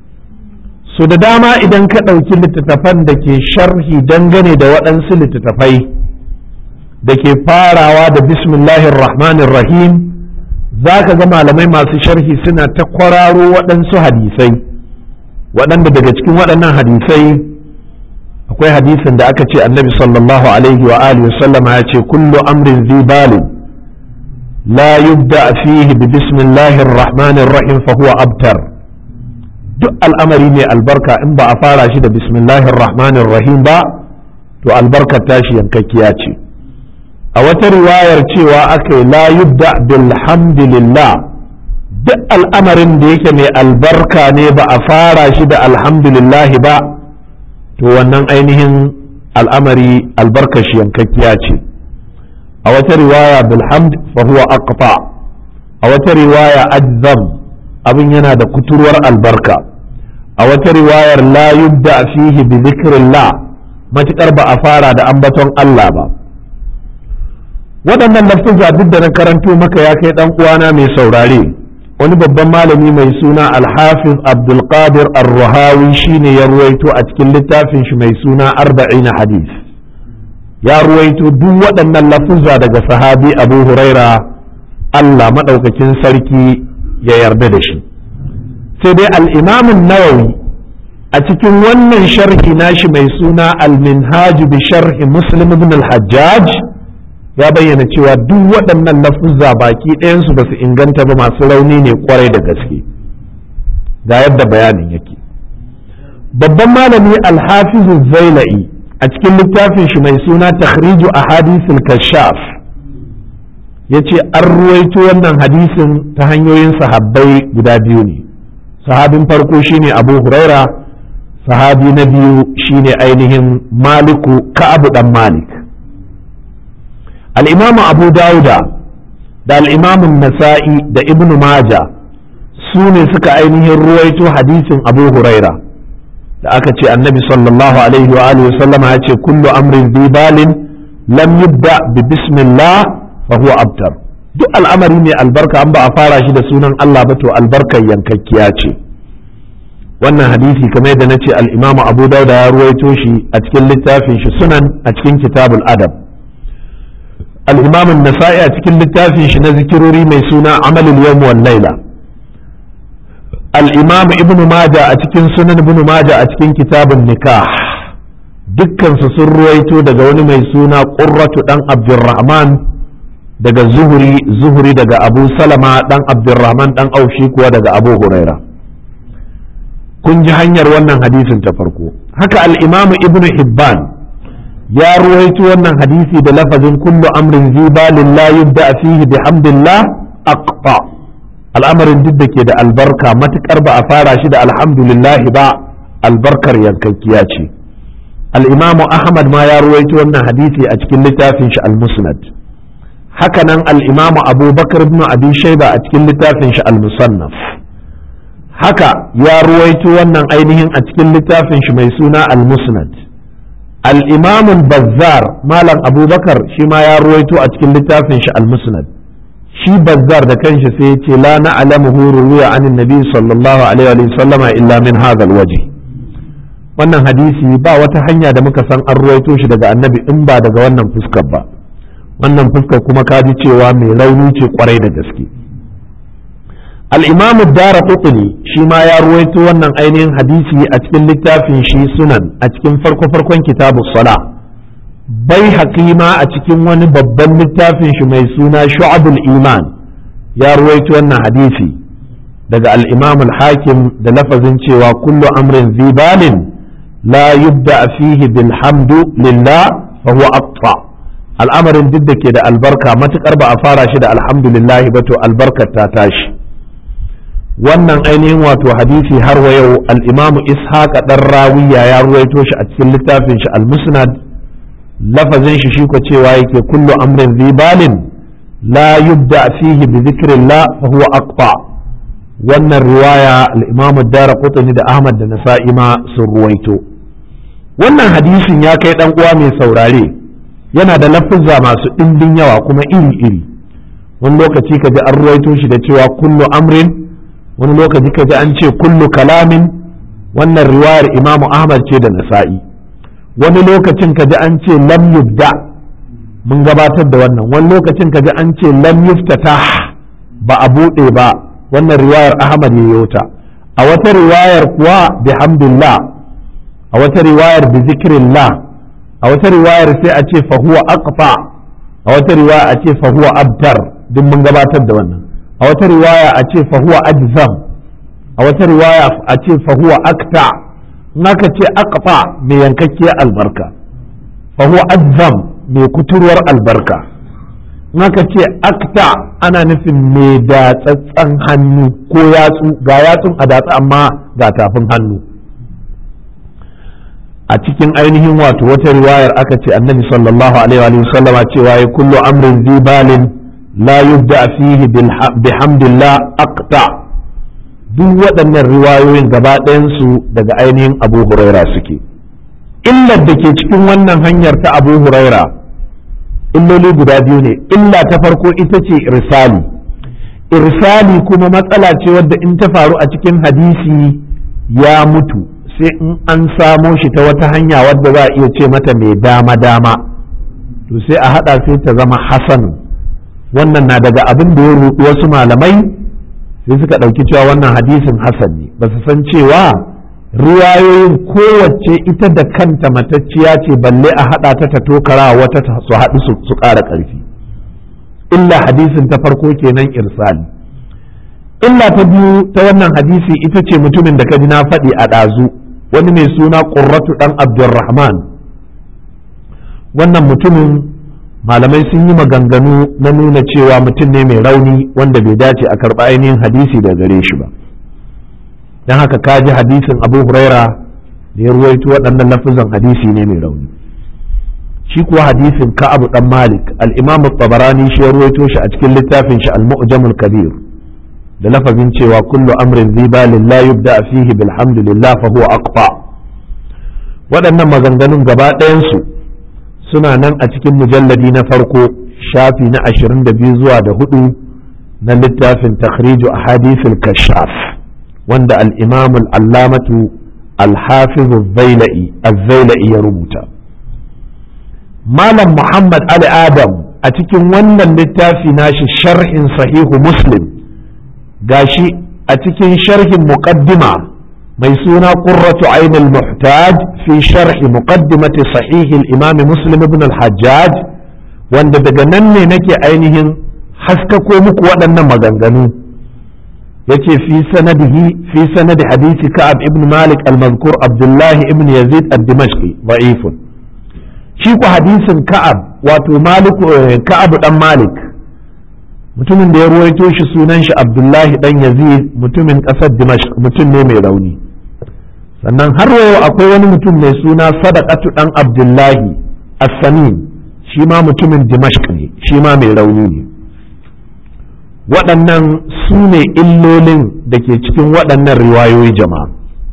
so da dama idan ka ɗauki littattafan da ke sharhi dangane da waɗansu littattafai da ke farawa da bismillahir rahmanir rahim, za ka ga malamai masu sharhi suna ta kwararo waɗansu hadisai, waɗanda daga cikin waɗannan hadisai akwai hadisin da aka ce annabi sallallahu alaihi wa alihi wasallama ya ce kullu amrin zibalin la yubda fihi bi bismillahir rahmanir rahim fa huwa abtar. Duk al'amari mai albarka in ba a fara shi da bismillahir rahmanir rahim ba to albarkar tashi yankakkiya ce. A wata riwayar cewa aka yi la yubda bilhamdulillah, duk al'amarin da yake mai albarka ne ba a fara shi da alhamdulillah ba to wannan ainihin al'amari albarkar shi yankakkiya ce. A wata riwaya bilhamd fa huwa aqta, a wata riwaya ajzam, abin yana da kuturwar albarka. A wata riwayar la yubda fihi bi zikrillah, matukar ba a fara da ambaton Allah ba. Waɗannan lafuzza duk da na karanto maka ya kai ɗan uwana mai saurare, wani babban malami mai suna Al-Hafiz Abdul Qadir Ar-Ruhawi shine ya ruwaito a cikin littafin shi mai suna arba'in hadith. Ya ruwaito duk waɗannan lafuzza daga sahabi Abu Huraira, Allah maɗaukakin sarki ya yarda da shi. Sai dai al-Imam an-Nawawi a cikin wannan sharhi nashi mai suna Al-Minhaj bi sharhi Muslim ibn al-Hajjaj ya bayyana cewa duk waɗannan lafuzza baki ɗayansu ba su inganta ba, masu rauni ne kwarai da gaske. Ga yadda bayanin yake. Babban malami Al-Hafizu Zailai a cikin littafin shi mai suna Takhriju Ahadithul Kashaf yace an ruwaito wannan hadisin ta hanyoyin sahabbai guda biyu ne. Sahabin farko shine Abu Huraira, sahabi na biyu shine ainihin Maliku Ka'ab dan Malik. Al-Imam Abu Dawuda da al-Imam Nasa'i da Ibn Majah su ne suka ainihin ruwaito hadisin Abu Huraira da aka ce annabi sallallahu alaihi wa alihi sallama ya ce kullu amrin bi balin lam yubda bi bismillah fa huwa abtar. duk al'amari mai albarka an ba a fara shi da sunan Allah ba to albarkar yankakkiya ce. wannan hadisi kamar yadda nace al-Imam Abu Dawud ya ruwaito shi a cikin littafin shi Sunan a cikin Kitabul Adab, al-Imam An-Nasa'i a cikin littafin shi na zikirori mai suna Amalul Yawm wal Layla, al-Imam Ibn Majah a cikin Sunan Ibn Majah a cikin Kitabun Nikah, dukkan su sun ruwaito daga wani mai suna Qurratu dan Abdurrahman daga Zuhri Zuhri daga Abu Salama dan Abdurrahman dan Aushi kuwa daga Abu Huraira. kun ji hanyar wannan hadisin ta farko. Haka al-Imam Ibn Hibban ya ruwaito wannan hadisi da lafazin kullu amrin zibalin la yubda fihi bihamdillah aqta, al'amarin duk da ke da albarka matukar ba a fara shi da alhamdulillah ba albarkar yankakkiya ce. al-Imam Ahmad ma ya ruwaito wannan hadisi a cikin littafin shi al-Musnad. haka nan al-Imam Abu Bakr ibn Abi Shayba a cikin littafin shi al-Musannaf. haka ya ruwaito wannan ainihin a cikin littafin shi mai suna al-Musnad. al-Imam al-Bazzar malam Abubakar shi ma ya ruwaito a cikin littafin shi al-Musnad. shi Bazzar da kanshi sai ya ce la na'lamuhu ruwiya anin nabi sallallahu alaihi wa sallama illa min hadha al-wajh. wannan hadisi ba wata hanya da muka san an ruwaito shi daga annabi in ba daga wannan fuskar ba. wannan fuskar kuma ka ji cewa mai rauni ce kwarai da gaske. al-Imam ad-Daraqutni shi ma ya ruwaito wannan ainihin hadisi a cikin littafin shi Sunan a cikin farko farkon kitabus sala. bai haƙima a cikin wani babban littafin shi mai suna Shu'abul Iman ya ruwaito wannan hadisi daga al-Imam al-Hakim da lafazin cewa kullu amrin zibalin la yubda fihi bilhamdu lillah fa huwa aqta. al'amarin duk da ke da albarka matukar ba a fara shi da alhamdulillah ba to albarkar ta tashi. wannan ainihin wato hadisi har wa yau al-Imam Ishaq dan Rawiya ya ruwaito shi a cikin littafin shi al-Musnad, lafazin shi shi ko cewa yake kullu amrin zibalin la yubda fihi bi dhikrillah fa huwa aqta. wannan riwaya al-Imam ad-Daraqutni da Ahmad da Nasa'i ma sun ruwaito. wannan hadisin ya kai dan uwa mai saurare yana da lafuzza masu ɗimbin yawa kuma iri-iri. wani lokaci ka ji an ruwaito shi da cewa kullu amrin, wani lokaci ka ji an ce kullu kalamin. wannan riwayar Imamu Ahmad ce da Nasa'i. wani lokacin ka ji an ce lam yubda, mun gabatar da wannan. wani lokacin ka ji an ce lam yuftatah, ba a buɗe ba. wannan riwayar Ahmad ya yota. a wata riwayar kuwa bihamdillah, a wata riwayar bi zikrillah, a wata riwayar sai a ce fa huwa aqfa, a wata riwaya a ce fa huwa abtar, duk mun gabatar da wannan. a wata riwaya a ce fa huwa ajzam, a wata riwaya a ce fa huwa akta. in aka ce aqfa mai yankakkiyar albarka, fa huwa ajzam mai kuturwar albarka. in aka ce akta ana nufin mai datsatsan hannu ko yatsu, ga yatsun a datsa amma ga tafin hannu. a cikin ainihin wato wata riwayar aka ce annabi sallallahu alaihi wa sallama cewa ya kullu amrin zibalin la yubda fihi bihamdillah aqta. duk waɗannan riwayoyin gaba ɗayansu daga ainihin Abu Huraira suke. illar da ke cikin wannan hanyar ta Abu Huraira illoli guda biyu ne. illa ta farko ita ce irsali. irsali kuma matsala ce wadda in ta faru a cikin hadisi ya mutu sai in an samo shi ta wata hanya wadda za a iya ce mata mai dama-dama, to sai a haɗa sai ta zama hasan. wannan na daga abin da ya ruɗu wasu malamai, sai suka ɗauki cewa wannan hadisin hasan ne, ba su san cewa riwayoyin kowace ita da kanta matacciya ce balle a haɗa ta ta tokara wata su haɗu su ƙara ƙarfi. illa hadisin ta farko kenan irsali. illa ta biyu ta wannan hadisi ita ce mutumin da kaji na faɗi a ɗazu, wani mai suna Qurratu ɗan Abdurrahman. wannan mutumin malamai sun yi maganganu na nuna cewa mutum ne mai rauni wanda bai dace a karɓa ainihin hadisi da gare shi ba. don haka ka ji hadisin Abu Huraira da ya ruwaito waɗannan lafuzan hadisi ne mai rauni. shi kuwa hadisin Ka'ab ɗan Malik al-Imam at-Tabarani shi ya ruwaito shi a cikin littafin shi al-Mu'jam al-Kabir da lafazin cewa kullu amrin zibalin la yubda fihi bilhamdulillah fa huwa aqta. waɗannan maganganun gaba ɗayansu suna nan a cikin mujalladi na farko shafi na ashirin da biyu zuwa da hudu na littafin takhriju ahadithul kashaf wanda al-imam al-allamatu al-hafiz az-zailai ya rubuta. malam muhammad ali adam a cikin wannan littafi nashi sharhin sahihu muslim gashi a cikin sharhin muqaddima mai suna qurratu ayn al-muhtaj fi sharhi muqaddimati sahih al-imam muslim ibn al-hajjaj wanda daga nan ne nake ainihin haskako muku waɗannan maganganu yace fi sanadihi fi sanadi hadisi ka'ab ibn malik al-mazkur abdullah ibn yazid ad-dimashqi da'ifun shi ku hadisin ka'ab wato malik ka'ab dan malik mutumin da ya ruwaito shi sunan shi abdullahi dan yazid mutumin kasar dimashq mutum ne mai rauni sannan har yau akwai wani mutum mai suna sadaqatu dan abdullahi as-samin shi ma mutumin dimashq ne shi ma mai rauni ne waɗannan su ne illolin da ke cikin waɗannan riwayoyi jama'a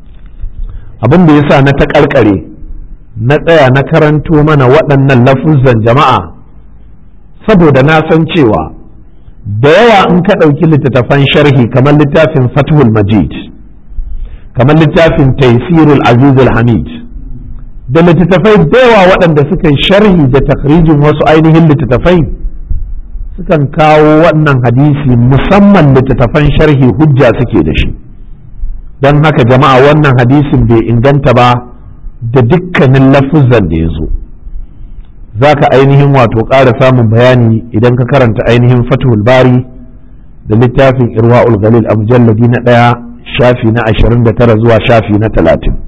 abin da yasa na ta ƙarƙare na tsaya na karanto mana waɗannan lafuzan jama'a saboda na san cewa da yawa in ka ɗauki littattafan sharhi kamar littafin fathul majid kamar littafin taysirul azizul hamid da littattafai da yawa waɗanda suka yi sharhi da takrijin wasu ainihin littattafai sukan kawo wannan hadisi musamman littattafan sharhi hujja suke da shi don haka jama'a wannan hadisin bai inganta ba da dukkanin lafuzan da ya zo za ka ainihin wato ƙara samun bayani idan ka karanta ainihin fathul bari da littafin irwa'ul galil a mujalladi na ɗaya shafi na ashirin da tara zuwa shafi na talatin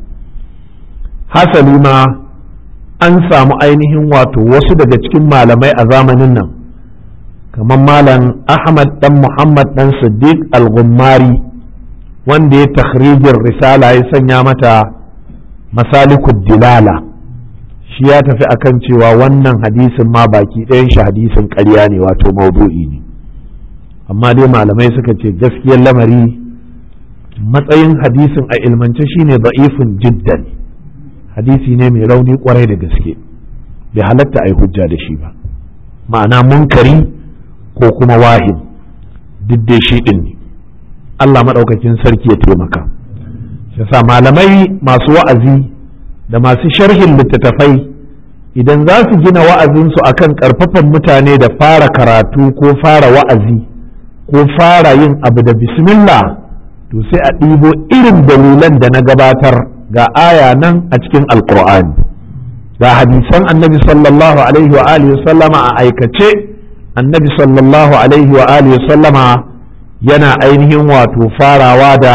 hasali ma an samu ainihin wato wasu daga cikin malamai a zamanin nan kamar malam ahmad dan muhammad dan siddiq al-ghummari wanda ya takhrijin risala ya sanya mata masalikud dilala shi ya tafi akan cewa wannan hadisin ma baki ɗayan shi hadisin ƙarya ne wato maudu'i ne amma dai malamai suka ce gaskiyar lamari matsayin hadisin a ilmance shine da'ifun jiddan hadisi ne mai rauni kwarai da gaske bai halatta a yi hujja da shi ba ma'ana munkari ko kuma wahin duk dai shi ɗin ne Allah maɗaukakin sarki ya taimaka yasa malamai masu wa'azi da masu sharhin littattafai idan za su gina wa'azinsu akan ƙarfafan mutane da fara karatu ko fara wa'azi ko fara yin abu da bismillah to sai a ɗibo irin dalilan da na gabatar ga aya nan a cikin alƙur'ani ga hadisan annabi sallallahu alaihi wa alihi sallama a aikace annabi sallallahu alaihi wa alihi sallama yana ainihin wato farawa da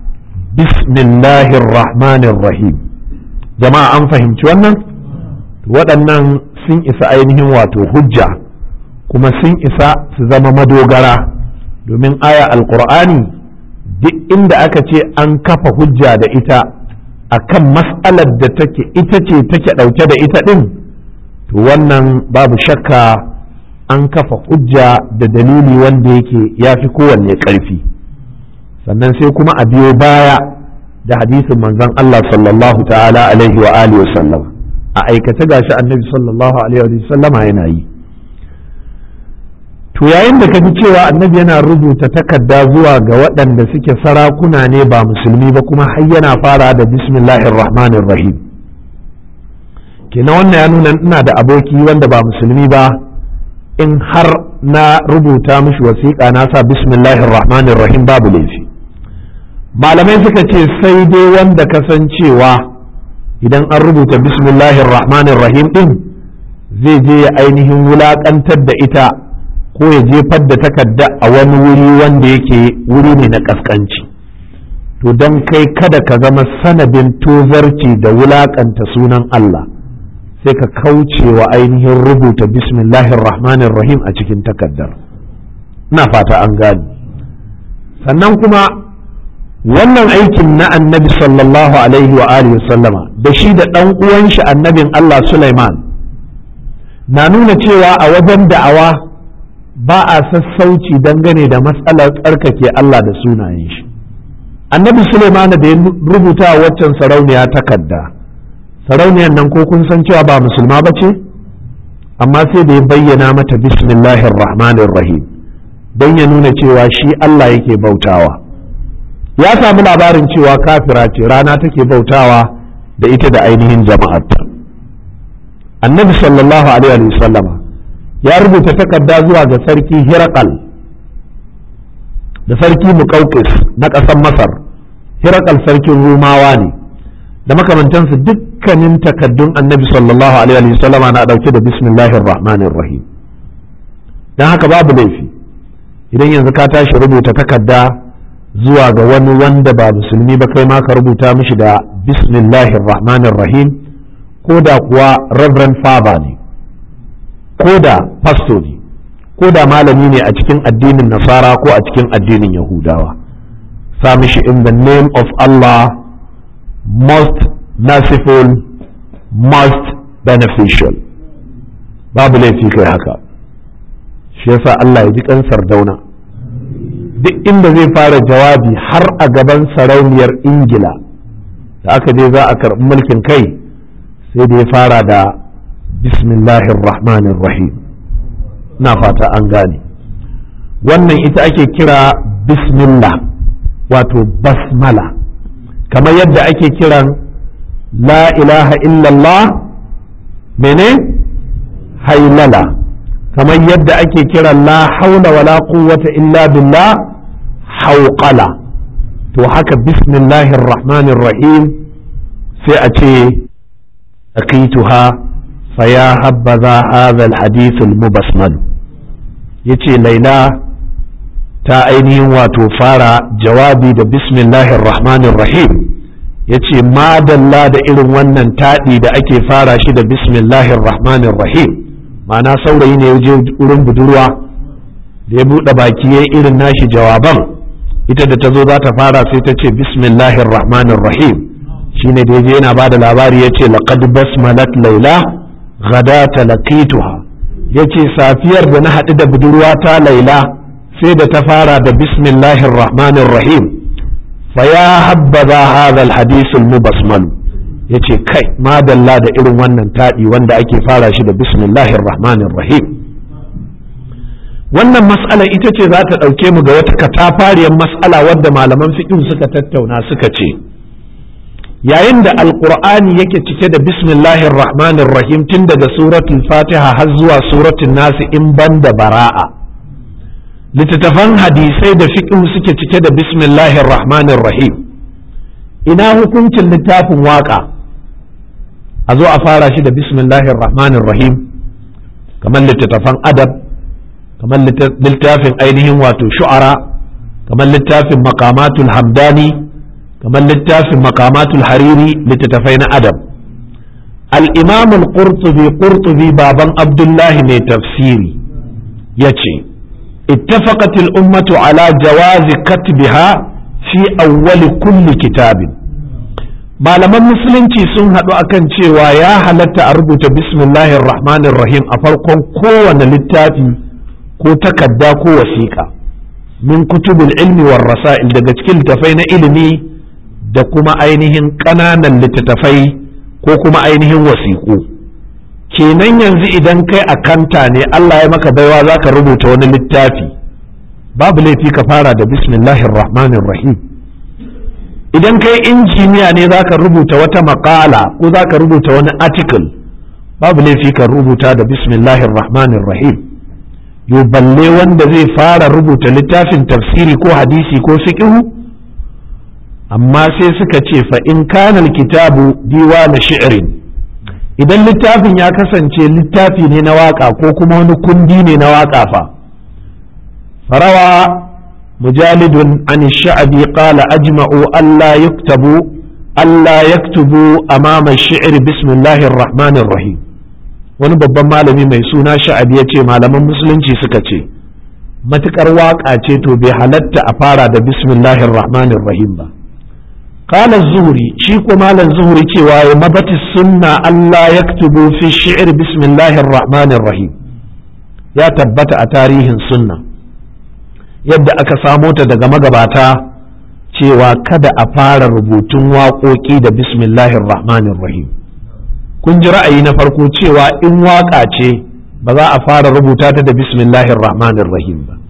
bismillahir rahmanir rahim jama'a an fahimci wannan waɗannan sun isa ainihin wato hujja kuma sun isa su zama madogara domin aya alqur'ani duk inda aka ce an kafa hujja da ita akan mas'alar da take ita ce take ɗauke da ita ɗin to wannan babu shakka an kafa hujja da dalili wanda yake ya fi kowanne ƙarfi sannan sai kuma a biyo baya da hadisin manzon Allah sallallahu ta'ala alaihi wa alihi wasallam a aikace gashi annabi sallallahu alaihi wa sallama yana yi to yayin da ka ji cewa annabi yana rubuta takarda zuwa ga waɗanda suke sarakuna ne ba musulmi ba kuma har yana fara da bismillahir rahmanir rahim kenan wannan ya nuna ina da aboki wanda ba musulmi ba in har na rubuta mishi wasiƙa na sa bismillahir rahmanir rahim babu laifi malamai suka ce sai dai wanda kasancewa idan an rubuta bismillahir rahmanir rahim din zai je ya ainihin wulaƙantar da ita ko ya jefar da takarda a wani wuri wanda yake wuri ne na ƙasƙanci to don kai kada ka zama sanadin tozarci da wulaƙanta sunan Allah sai ka kauce wa ainihin rubuta bismillahir rahmanir rahim a cikin takardar ina fata an gani sannan kuma wannan aikin na annabi sallallahu alaihi wa alihi sallama da shi da ɗan uwan shi annabin Allah Sulaiman na nuna cewa a wajen da'awa ba a sassauci dangane da matsalar tsarkake Allah da sunayen shi annabi Sulaiman da ya rubuta waccan sarauniya takarda sarauniyar nan ko kun san cewa ba musulma ba ce amma sai da ya bayyana mata bismillahir rahmanir rahim don ya nuna cewa shi Allah yake bautawa. Ya samu labarin cewa kafira ce, rana take bautawa da ita da ainihin jama'arta. Annabi sallallahu alaihi wa sallama ya rubuta takarda zuwa ga sarki Hirakal da sarki Muqawqis na ƙasar Masar. Hirakal sarkin Rumawa ne da makamantansu. Dukkanin takaddun Annabi sallallahu alaihi wa sallama na ɗauke da bismillahir rahmanir rahim. Dan haka babu laifi idan yanzu ka tashi rubuta takarda zuwa ga wani wanda ba musulmi ba, kai ma ka rubuta mishi da bismillahir rahmanir rahim, ko da kuwa reverend father ne, ko da pastor ne, ko da malami ne a cikin addinin nasara ko a cikin addinin yahudawa. Sa mishi in the name of Allah, most merciful, most beneficial. Babu laifi kai haka. Shi yasa Allah ya ji kan Sardauna, duk inda zai fara jawabi har a gaban sarauniyar Ingila da aka je za a karɓi mulkin kai, sai da ya fara da bismillahir rahmanir rahim. Na fata an gane wannan ita ake kira bismillah, wato basmala, kamar yadda ake kiran la ilaha illallah mene hailala, kamar yadda ake kiran la haula wala quwwata illa billah hauqala. To haka bismillahir rahmanir rahim sai a ce aqituha fa ya habbaza hadha alhadith almubasmal. yace Laila ta ainihin wato fara jawabi da bismillahir rahmanir rahim. yace madalla da irin wannan taɗi da ake fara shi da bismillahir rahmanir rahim. ma'ana saurayi ne ya je wurin budurwa da ya buɗe baki ya irin nashi jawaban, ita da ta zo za ta fara sai ta ce bismillahir rahmanir rahim. shine da yaje yana bada labari yace laqad basmalat laila ghadata laqituha. yace safiyar da na haɗu da budurwa ta laila sai da ta fara da bismillahir rahmanir rahim. fa ya habbaza hadha alhadith almubasmal. yace kai madalla da irin wannan taɗi wanda ake fara shi da bismillahir rahmanir rahim. wannan mas'ala ita ce za ta ɗauke mu ga wata katafariyar mas'ala wadda malaman fiqh suka tattauna suka ce yayin da alqur'ani yake cike da bismillahir rahmanir rahim tun daga suratul fatiha har zuwa suratul nasi in banda bara'a, littattafan hadisai da fiqh suke cike da bismillahir rahmanir rahim. ina hukuncin littafin waka a zo a fara shi da bismillahir rahmanir rahim, kamar littattafan adab, kamar littafin ainihin wato shu'ara, kamar littafin maqamatul hamdani, kamar littafin maqamatul hariri, littattafai na adab. al-imam al-qurtubi qurtubi baban abdullahi mai tafsiri yace ittafaqat al-ummatu ala jawazi katbiha fi awwal kulli kitabin. malaman musulunci sun haɗu akan cewa ya halatta a rubuta bismillahir rahmanir rahim a farkon kowane littafi ko takadda ko wasiƙa min kutubul ilmi war rasail, daga cikin littafai na ilimi da kuma ainihin ƙananan littattafai ko kuma ainihin wasiƙu. kenan yanzu idan kai akanta ne Allah ya maka baiwa zaka rubuta wani littafi, babu laifi ka fara da bismillahir rahmanir rahim. idan kai injiniya ne zaka rubuta wata maƙala ko zaka rubuta wani article, babu laifi ka rubuta da bismillahir rahmanir rahim. yo balle wanda zai fara rubuta littafin tafsiri ko hadisi ko fiqh. amma sai suka ce fa in kana alkitabu diwan shi'rin, idan littafin ya kasance littafi ne na waka ko kuma wani kundi ne na waka fa farawa mujalidun an sha'bi qala ajma'u alla yuktabu alla yaktubu amama ash-shi'r bismillahir rahmanir rahim. wani babban malami mai suna sha'abi ya ce malaman musulunci suka ce matukar waka ce to bai halatta a fara da bismillahir rahmanir rahim ba. qala az-zuhri, shi ko malam zuhri cewa ya mabati sunna Allah yaktubu fi shi'r bismillahir rahmanir rahim. ya tabbata a tarihin sunna yadda aka samo ta daga magabata cewa kada a fara rubutun waƙoƙi da bismillahir rahmanir rahim. kun ji ra'ayi na farko cewa in waka ce ba za a fara rubuta ta da bismillahir rahmanir rahim ba.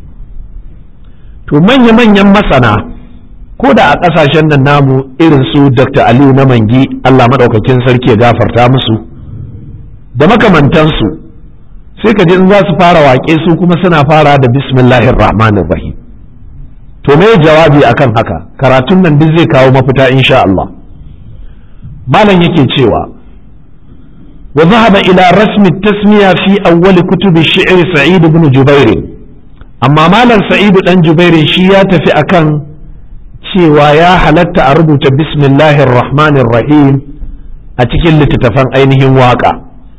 To manya-manyan masana ko da a ƙasashen nan namu irin su Dr. Aliyu na Mangi, Allah maɗaukakin sarki ya gafarta musu, da makamantansu, sai ka ji in za su fara waƙe su kuma suna fara da bismillahir rahmanir rahim. To me jawabi akan haka? Karatun nan duk zai kawo mafita insha Allah. Malam yake cewa wa zahaba ila rasmi tasmiya fi awwal kutub ash-shi'r Sa'id ibn Jubair, amma malam Sa'id dan Jubair shi ya tafi akan cewa ya halatta a rubuta bismillahir rahmanir rahim a cikin littattafan ainihin waka.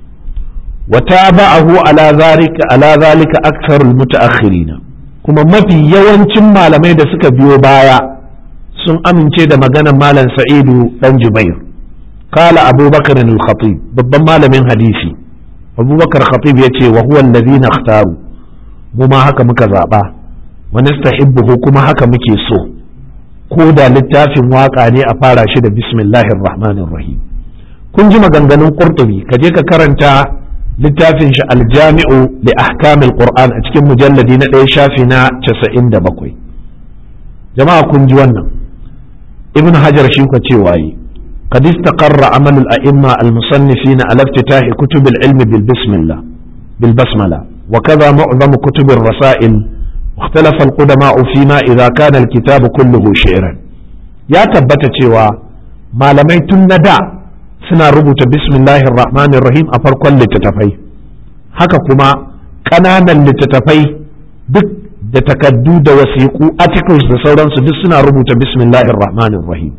wa tabahu ala zalika ala zalika aktharul mutaakhirin, kuma mafi yawancin malamai da suka biyo baya sun amince da maganar malam Sa'idu dan Jubair. Kala Abubakar al-Khatib, babban malamin hadisi, Abubakar Khatib yace wa huwa alladhina ikhtaru, mu ma haka muka zaba, wa nastahibbuhu kuma haka muke so, ko da littafin waka ne a fara shi da bismillahir rahmanir rahim. Kun ji maganganun Qurtubi, ka je ka karanta littafin shi aljami'u li ahkamil qur'an a cikin mujalladi na ɗaya shafi na casa'in da bakwai. Jama'a kun ji wannan. Ibn Hajar shi ko cewa yi qad istaqarra amal al-a'imma al-musannifin ala iftitah kutub al-ilm bil bismillah bil basmala wa kadha mu'zam kutub ar-rasail ikhtalafa al-qudama fima idha kana al-kitab kulluhu shi'ran. Ya tabbata cewa malamai tun na da suna rubuta bismillahir rahmanir rahim a farkon littattafai, haka kuma ƙananan littattafai duk da takaddu da wasiƙu articles da sauransu duk suna rubuta bismillahir rahmanir rahim.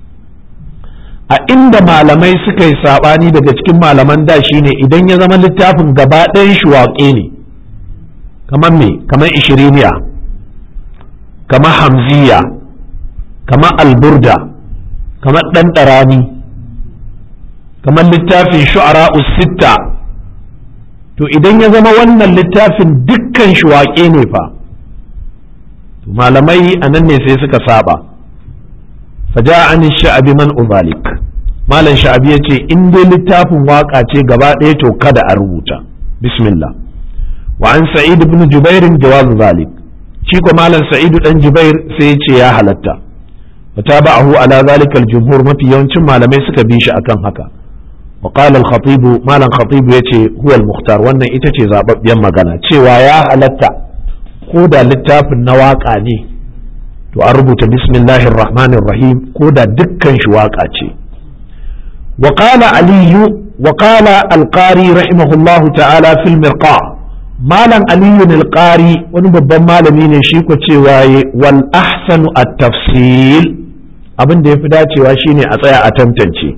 A inda malamai suka yi saɓani daga cikin malaman da shine idan ya zama littafin gaba ɗayan shi waƙe ne, kamar me, kamar ishiriniya, kamar hamziya, kamar alburda, kamar ɗanɗarani, kamar littafin shu'ara'us sitta, to idan ya zama wannan littafin dukkan shi waƙe ne fa, to malamai a nan ne sai suka saba. faja an sha'abi man uzalik, malam sha'abi ya ce in dai littafin waƙa ce gaba ɗaya to kada a rubuta bismillah. wa an sa'id ibn jubair jawaz zalik, shi ko malam sa'id dan jubair sai ya ce ya halatta. fataba'ahu ala zalika al-jumhur, mafi yawancin malamai suka bi shi akan haka. وقال الخطيب مالا خطيب يتي هو المختار، wannan ita ce zababbiyan magana cewa ya halatta ko da littafin na waka ne to an rubuta bismillahir rahmanir rahim ko da dukkan shi waka ce. وقال علي وقال القاري رحمه الله تعالى في المرقاة، مالا علي القاري wani babban malami ne shi ko cewa wal ahsanu at-tafsil, abin da yafi dacewa shine a tsaya a tantance.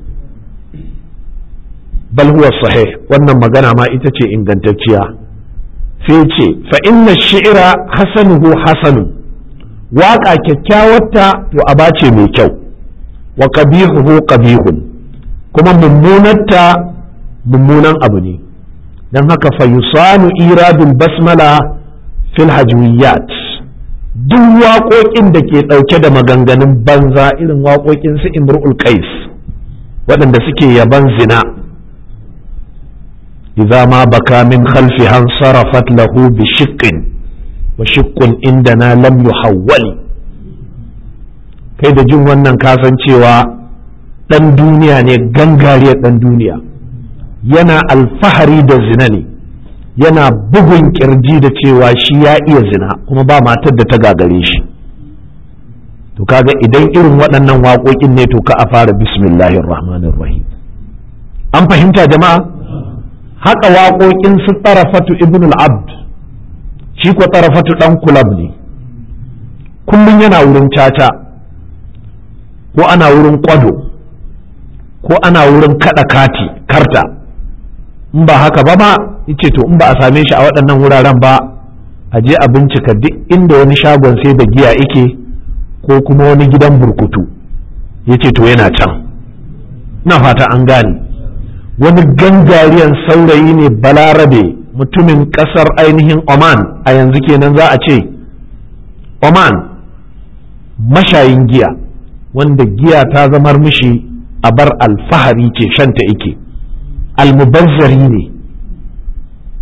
bal huwa sahih, wannan magana ma ita ce ingantacciya. sai ce fa inna shi'ra hasanuhu hasanu, waka kyakkyawarta to aba ce mai kyau, wa qabihuhu qabihun, kuma mummunarta mummunan abu ne. dan haka fa yusanu iradul basmala fil hajwiyat, duk waƙoƙin da ke ɗauke da maganganun banza irin waƙoƙin su imrul qais waɗanda suke yaban zina, إذا ما بكى من خلفها انصرفت له بشق وشق عندنا لم يحول. kai da jin wannan kasancewa ɗan duniya ne, gangariyar ɗan duniya, yana alfahari da zina ne, yana bugun kirji da cewa shi ya iya zina kuma ba matar da ta gagare shi. to kaga idan irin waɗannan waƙoƙin ne to ka a fara bismillahir rahmanir rahim. an fahimta jama'a? haka waƙoƙin su tarafatu ibn al-abd, shi ko tarafatu ɗan kulab ne, kullum yana wurin caca ko ana wurin kwado ko ana wurin kaɗa kati karta. in ba haka ba ma yace to in ba a same shi a waɗannan wuraren ba a je a bincika duk inda wani shagon sai da giya yake ko kuma wani gidan burkutu, yace to yana can. ina fata an gane. wani gangariyan saurayi ne balarabe mutumin kasar ainihin Oman a yanzu kenan za a ce Oman, mashayin giya wanda giya ta zamar mishi a bar alfahari ce, shanta ike, almubazzari ne.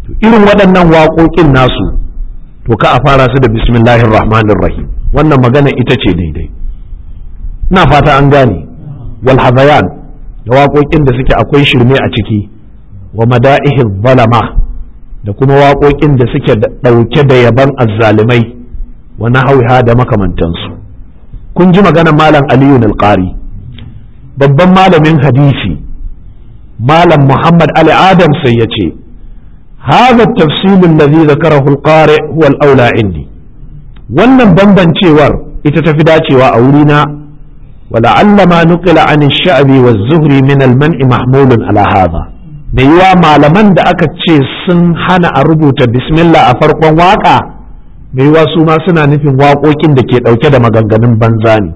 to irin waɗannan waƙoƙin nasu to ka a fara su da bismillahir rahmanir rahim, wannan magana ita ce daidai. ina fata an gane. wal hadayan da waƙoƙin da suke akwai shirme a ciki, wa mada'ihi zalama da kuma waƙoƙin da suke ɗauke da yaban azzalimai wa nahwiha da makamantansu. kun ji maganar malam aliyu al-qari, babban malamin hadisi malam muhammad ali adam sai ya ce هذا التفصيل الذي ذكره القارئ هو الأولى عندي. wannan bambancewar ita tafi dacewa a wurina, ولعل ما نقل عن الشعبي والزهري من المنع محمول على هذا. da yiwa malaman da aka ce sun hana a rubuta bismillah a farkon waka, mai yiwa su ma suna nufin waƙoƙin da ke ɗauke da maganganun banza ne.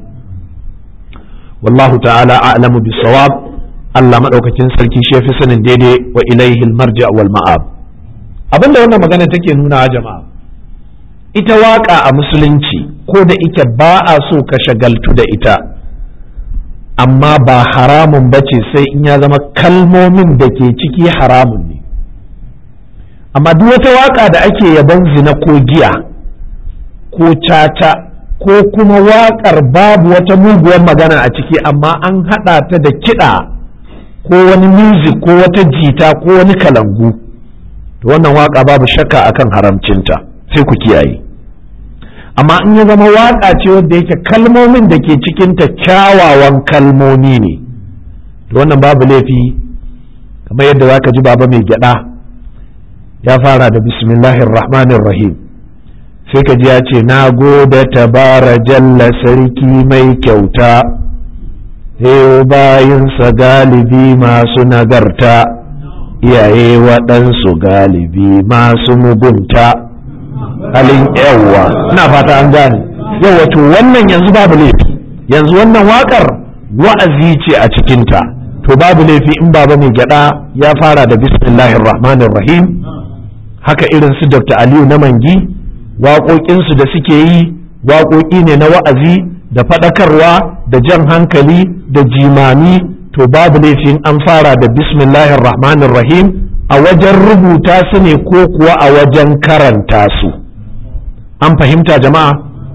wallahu ta'ala a'lamu bisawab, Allah maɗaukakin sarki shi yafi sanin daidai, wa ilaihi almarja wal ma'ab. abinda wannan magana take nuna jama'a, ita waka a musulunci ko da ike ba a so ka shagaltu da ita, amma ba haramun bace sai in ya zama kalmomin da ke ciki haramun ne. amma duk wata waka da ake yaban zina ko giya ko caca ko kuma wakar babu wata muguwar magana a ciki amma an haɗa ta da kiɗa ko wani music ko wata jita ko wani kalangu, to wannan waka babu shakka akan haramcinta, sai ku kiyaye. amma in ya zama waka ce wadda yake kalmomin da ke cikinta kyawawan kalmomi ne, to wannan babu laifi, kamar yadda zaka ji baba mai gyada ya fara da bismillahir rahmanir rahim, sai ka ji ya ce na gode tabara jalla sarki mai kyauta, yau bayinsa galibi masu nagarta, iyaye waɗansu galibi masu mugunta, halin yawa. ina fata an gane. yau wato wannan yanzu babu laifi, yanzu wannan wakar wa'azi ce a cikinta, to babu laifi in baba mai gyada ya fara da bismillahir rahmanir rahim. haka irin su Dr. Aliyu na Mangi, waƙoƙinsu da suke yi waƙoƙi ne na wa'azi da faɗakarwa da jan hankali da jimami, to babu laifin an fara da bismillahir rahmanir rahim a wajen rubuta su ne ko kuwa a wajen karanta su. an fahimta jama'a?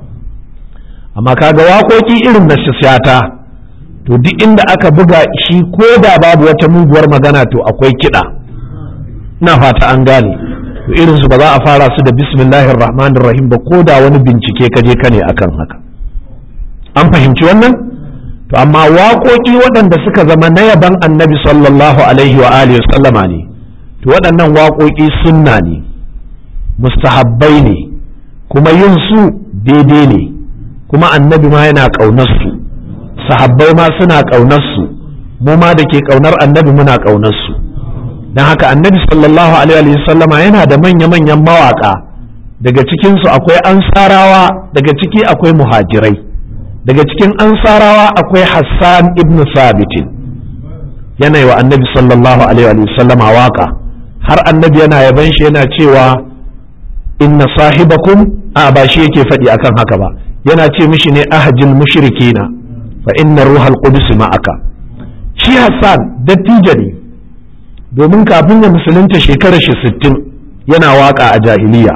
amma kaga waƙoƙi irin na shata, to duk inda aka buga shi ko da babu wata muguwar magana to akwai kiɗa. ina fata an gane. to irin su ba za a fara su da bismillahir rahmanir rahim ba, ko da wani bincike ka je ka ne akan haka. an fahimci wannan? to amma waƙoƙi waɗanda suka zama na yaban annabi sallallahu alaihi wa alihi sallama ne, to waɗannan waƙoƙi sunna ne, mustahabbai ne, kuma yin su daidai ne, kuma annabi ma yana ƙaunar su, sahabbai ma suna ƙaunar su, mu ma da ke ƙaunar annabi muna ƙaunar su. don haka annabi sallallahu alaihi wa sallama yana da manya-manyan mawaƙa, daga cikinsu akwai ansarawa, daga ciki akwai muhajirai. daga cikin ansarawa akwai Hassan ibn Sabitin, yana yi wa annabi sallallahu alaihi wa sallama waka, har annabi yana yaban shi yana cewa inna sahibakum, a ba shi yake faɗi akan haka ba, yana ce mishi ne ahjil mushrikina fa inna ruhal qudus ma'aka. shi Hassan dattijo ne, domin kafin ya musulunta shekarar shi sittin yana waka a jahiliya,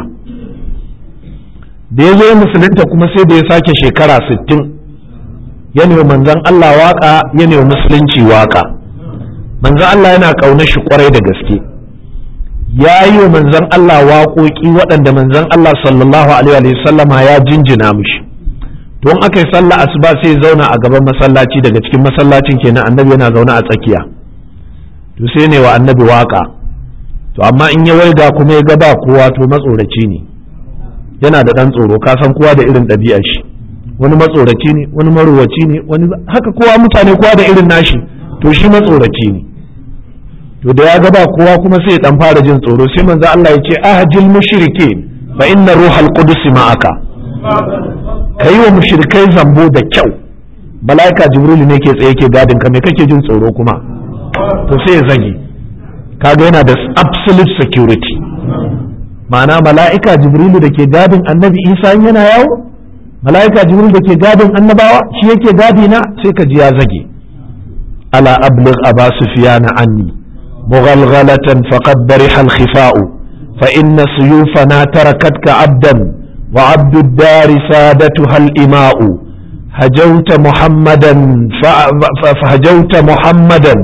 da ya zo ya musulunta kuma sai da ya sake shekara sittin ya nemi manzon Allah waka, ya nemi musulunci waka. manzon Allah yana ƙaunar shi kwarai da gaske, ya yi wa manzon Allah waƙoƙi waɗanda manzon Allah sallallahu alaihi wa sallama ya jinjina mishi. to in aka yi sallah asuba sai zauna a gaban masallaci, daga cikin masallacin kenan, annabi yana zaune a tsakiya, to sai ne wa annabi waka. to amma in ya waiga kuma ya ga ba kowa, to matsoraci ne, yana da ɗan tsoro, ka san kowa da irin ɗabi'ar shi, wani matsoraci ne, wani maruwaci ne, wani haka, kowa mutane kowa da irin nashi, to shi matsoraci ne. to da ya ga ba kowa kuma sai dan fara jin tsoro, sai manzo Allah ya ce ahjil mushrikeen fa inna ruhal qudus ma'aka. kai wa mushrikai zambo da kyau, malaika jibril ne ke tsaye ke gadin ka, me kake jin tsoro kuma? to sai ya zage, kaga yana da absolute security. ma'ana mala'ika jibrilu da ke gadin annabi isa yana yawo, mala'ika jibrilu da ke gadin annabawa shi yake gadi na, sai ka ji ya zage. ala abligh aba sufyan anni mughalghalatan faqad bariha al-khifa'u fa inna suyufana tarakatka abdan wa abdud dari sadatuha al-ima'u hajawta muhammadan fa hajawta muhammadan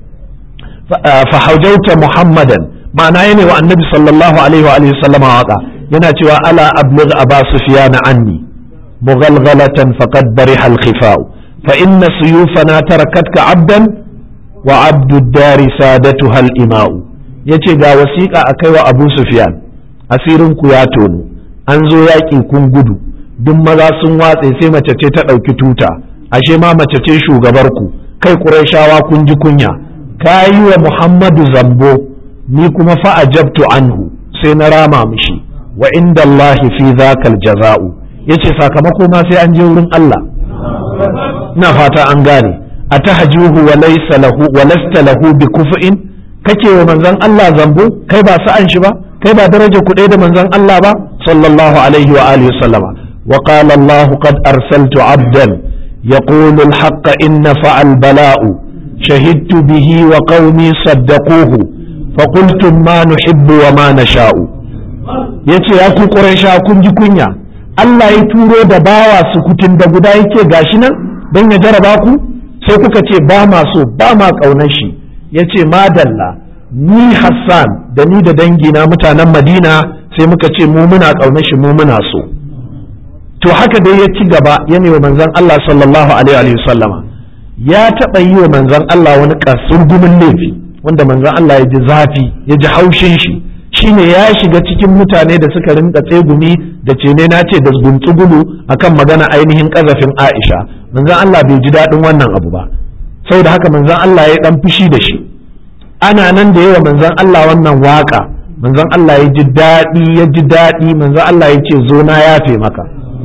fa hajawta muhammadan ma'ana yana wa annabi sallallahu alaihi wa alihi sallama waka yana cewa ala abligh aba sufyan anni mughalghalatan faqad bariha al-khifa'u fa inna suyufana tarakatka abdan wa abdud dari sadatuha al-ima'u yace ga wasiƙa akai wa abu sufyan asirin ku ya tono an zo yaƙi kun gudu duk maza sun watse sai mace ce ta ɗauki tuta ashe ma mace ce shugabar ku kai qurayshawa kun ji kunya kayi wa muhammadu zambo ni kuma fa ajabtu anhu sai na rama mishi wa inda Allahi fi zakal jaza'u yace sakamako ma sai an je wurin Allah ina fata an gane atahjuhu wa laysa lahu wa lasta lahu bi kuf'in kake wa manzon Allah zambo kai ba sa'an shi ba kai ba daraja ku da manzon Allah ba sallallahu alaihi wa alihi sallama wa qala Allah qad arsaltu 'abdan yaqulu al-haqqa inna fa'al bala'u shahidtu bihi wa qaumi saddaquhu fa qultum ma nuhibbu wa ma nasha'u yace ya ku quraisha kun ji kunya Allah ya turo da bawa sukutun da guda yake gashi nan dan ya jaraba ku sai kuka ce ba ma so ba ma kaunar shi yace madalla ni Hassan da ni da dangina mutanen Madina sai muka ce mu muna kaunar shi mu muna so to haka dai ya ci gaba yana wa manzon Allah sallallahu alaihi wa sallama ya taɓa yi wa manzon Allah wani kasurgumin laifi wanda manzon Allah ya ji zafi ya ji haushin shi shine ya shiga cikin mutane da suka rinka tsegumi da ce ne na ce da guntsugulu akan magana ainihin kazafin Aisha manzon Allah bai ji daɗin wannan abu ba saboda haka manzon Allah ya dan fushi da shi ana nan da yawa manzon Allah wannan waka manzon Allah ya ji daɗi ya ji daɗi manzon Allah ya ce zo na yafe maka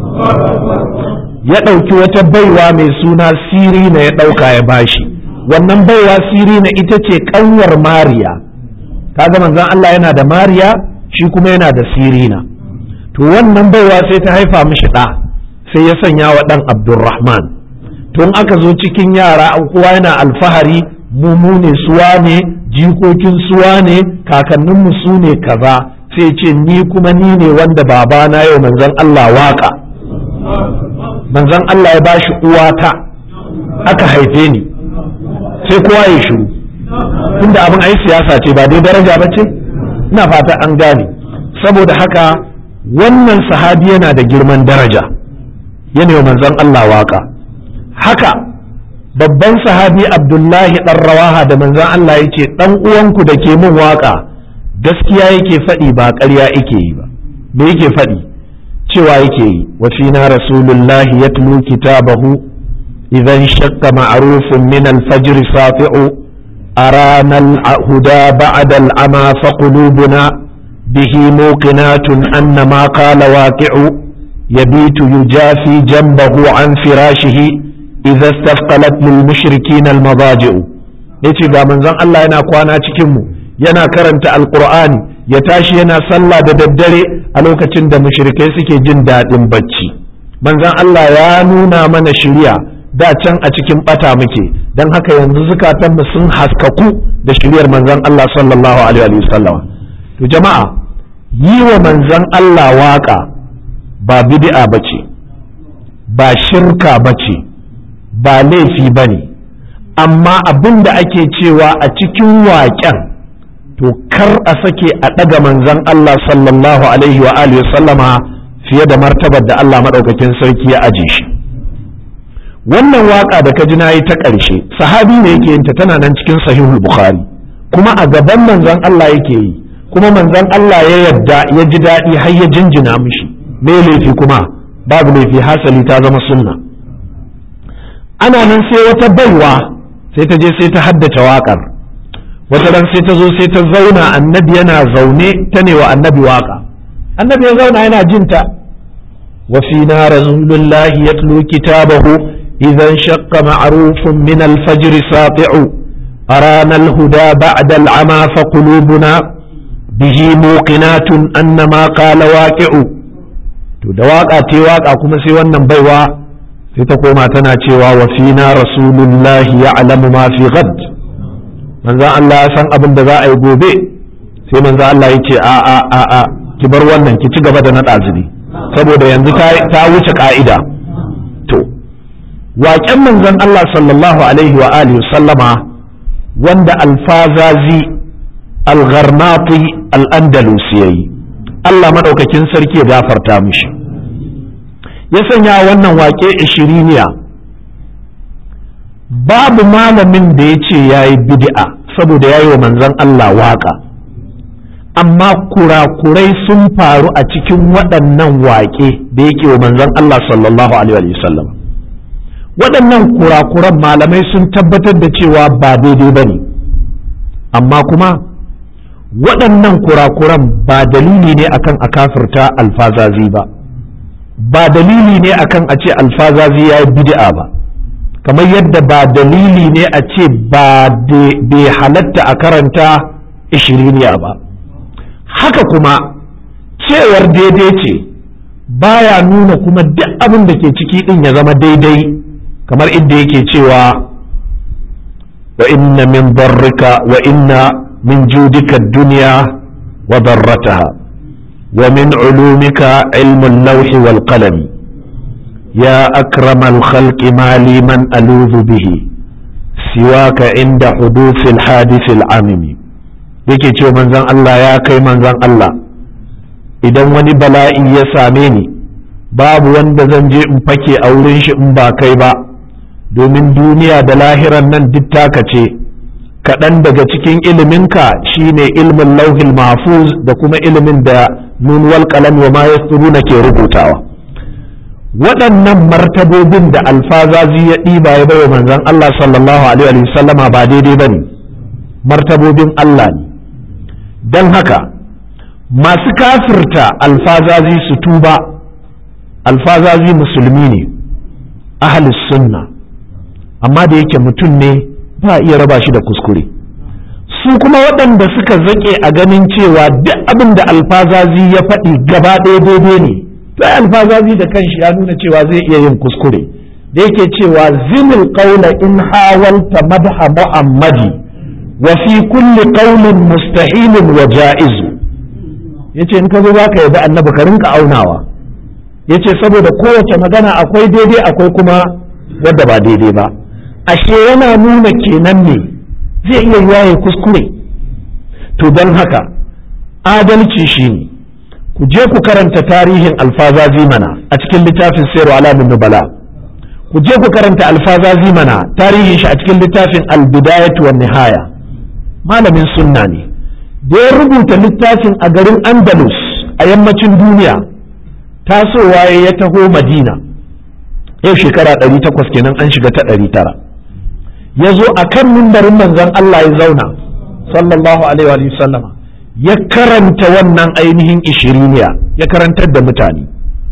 ya ɗauki wata baiwa mai suna Sirina ya ɗauka ya bashi wannan baiwa Sirina ita ce ƙanwar Mariya kaga manzon Allah yana da Mariya shi kuma yana da Sirina to wannan baiwa sai ta haifa mishi ɗa sai ya sanya wa ɗan Abdurrahman tun aka zo cikin yara kowa yana alfahari mu mu ne suwa ne jikokin suwa ne kakanninmu su ne kaza sai ce ni kuma ni ne wanda babana yau manzon Allah waka manzon Allah ya bashi uwata aka haife ni sai kowa ya shiru tunda abin ai siyasa ce ba dai daraja ba ce ina fata an gane saboda haka wannan sahabi yana da girman daraja yana yau manzon Allah waka haka babban sahabi Abdullahi dan Rawaha da manzon Allah yake dan uwanku da ke min waka gaskiya yake faɗi ba ƙarya yake yi ba me yake faɗi cewa yake yi wa fina rasulullahi yatlu kitabahu idan shakka ma'rufun min al-fajr safi'u arana al-huda ba'da al-ama fa qulubuna bihi muqinatun anna ma qala waqi'u yabitu yujafi janbahu an firashihi idza istafqalat lil mushrikin al-madaji'u yace ga manzon Allah yana kwana cikin mu yana karanta alqur'ani ya tashi yana sallah da daddare a lokacin da mushrikai suke jin daɗin bacci manzon Allah ya nuna mana shiriya da can a cikin bata muke don haka yanzu zukatan mu sun haskaku da shiriyar manzon Allah sallallahu alaihi wa sallam to jama'a yi wa manzon Allah waka ba bid'a bace ba shirka bace ba laifi bane amma abin da ake cewa a cikin waƙen to kar a sake a ɗaga manzon Allah sallallahu alaihi wa alihi sallama fiye da martabar da Allah maɗaukakin sarki ya aje shi wannan waka da ka ji nayi ta ƙarshe sahabi ne yake yin ta tana nan cikin sahihul bukhari kuma a gaban manzon Allah yake yi kuma manzon Allah ya yadda ya ji daɗi har ya jinjina mishi me laifi kuma babu laifi hasali ta zama sunna ana nan sai wata baiwa sai ta je sai ta haddace waƙar wata ran sai ta zo sai ta zauna annabi yana zaune ta ne wa annabi waka annabi ya zauna yana jinta wa fina rasulullahi yatlu kitabahu idan shaqqa ma'rufun min al-fajr sati'u arana al-huda ba'da al-ama fa qulubuna bihi muqinatun anna ma qala waqi'u to da waka te waka kuma sai wannan baiwa sai ta koma tana cewa wa fina rasulullahi ya'lamu ma fi ghad manzon Allah ya san abin da za a yi gobe sai manzo Allah ya ce a a a a ki bar wannan ki ci gaba da naɗa zubi saboda yanzu ta wuce ka'ida. To waƙen manzon Allah sallallahu alaihi wa alihi sallama wanda alfazazi al-gharnati al-andalusi yayi, Allah madaukakin sarki ya gafarta mishi, ya sanya wannan waƙe ishiriniya. Babu malamin da ya ce ya yi bid'a saboda ya yi wa manzon Allah waƙa, amma kurakurai sun faru a cikin waɗannan waƙe da yake wa manzon Allah sallallahu alaihi wa sallam. Waɗannan kurakuran malamai sun tabbatar da cewa ba daidai ba ne, amma kuma waɗannan kurakuran ba dalili ne akan a kafirta alfazazi ba, ba dalili ne akan a ce alfazazi ya yi bid'a ba, kamar yadda ba dalili ne a ce ba bai halatta a karanta ishiriniya ba. Haka kuma cewar daidai ce baya nuna kuma duk abin da ke ciki din ya zama daidai, kamar inda yake cewa wa inna min darrika wa inna min judika dunya wa darrataha wa min ulumika ilmun lawhi wal qalami ya akramal khalqi ma liman aluzu bihi siwaka inda hudusil hadithil amimi. Yake cewa manzon Allah, ya kai manzon Allah, idan wani bala'i ya same ni babu wanda zan je in fake a wurin shi in ba kai ba, domin duniya da lahiran nan duk taka ce. Kaɗan daga cikin iliminka shine ilmin lauhil mahfuz da kuma ilimin da nun wal qalam wa ma yasturuna ke rubutawa. Waɗannan martabobin da alfazazi ya ɗiba ya baiwa manzon Allah sallallahu alaihi wa sallama ba daidai bane, martabobin Allah ne. Don haka masu kafirta alfazazi su tuba. Alfazazi musulmi ne, ahlus sunna, amma da yake mutum ne ba iya raba shi da kuskure. Su kuma waɗanda suka zaƙe a ganin cewa duk abin da alfazazi ya faɗi gaba ɗaya daidai ne, to alfazazi da kanshi ya nuna cewa zai iya yin kuskure, da yake cewa zinil qawla in hawalta madha muhammadi wa fi kulli qawlin mustahilun wa ja'izu. Yace in ka zo zaka yabi annabi ka rinka aunawa, yace saboda kowace magana akwai daidai akwai kuma wadda ba daidai ba. Ashe yana nuna kenan ne zai iya yaye kuskure. To don haka adalci shine ku je ku karanta tarihin alfazazi mana a cikin littafin Sirru Alamin Nubala, ku je ku karanta alfazazi mana tarihin shi a cikin littafin Al-Bidayatu wan Nihaya. Malamin sunna ne da ya rubuta littafin a garin Andalus a yammacin duniya, tasowa ya taho Madina, yau shekara ɗari takwas kenan, an shiga ta ɗari tara. Ya zo a kan mimbarin manzon Allah ya zauna sallallahu alaihi wa sallama, ya karanta wannan ainihin ishiriniya, ya karantar da mutane.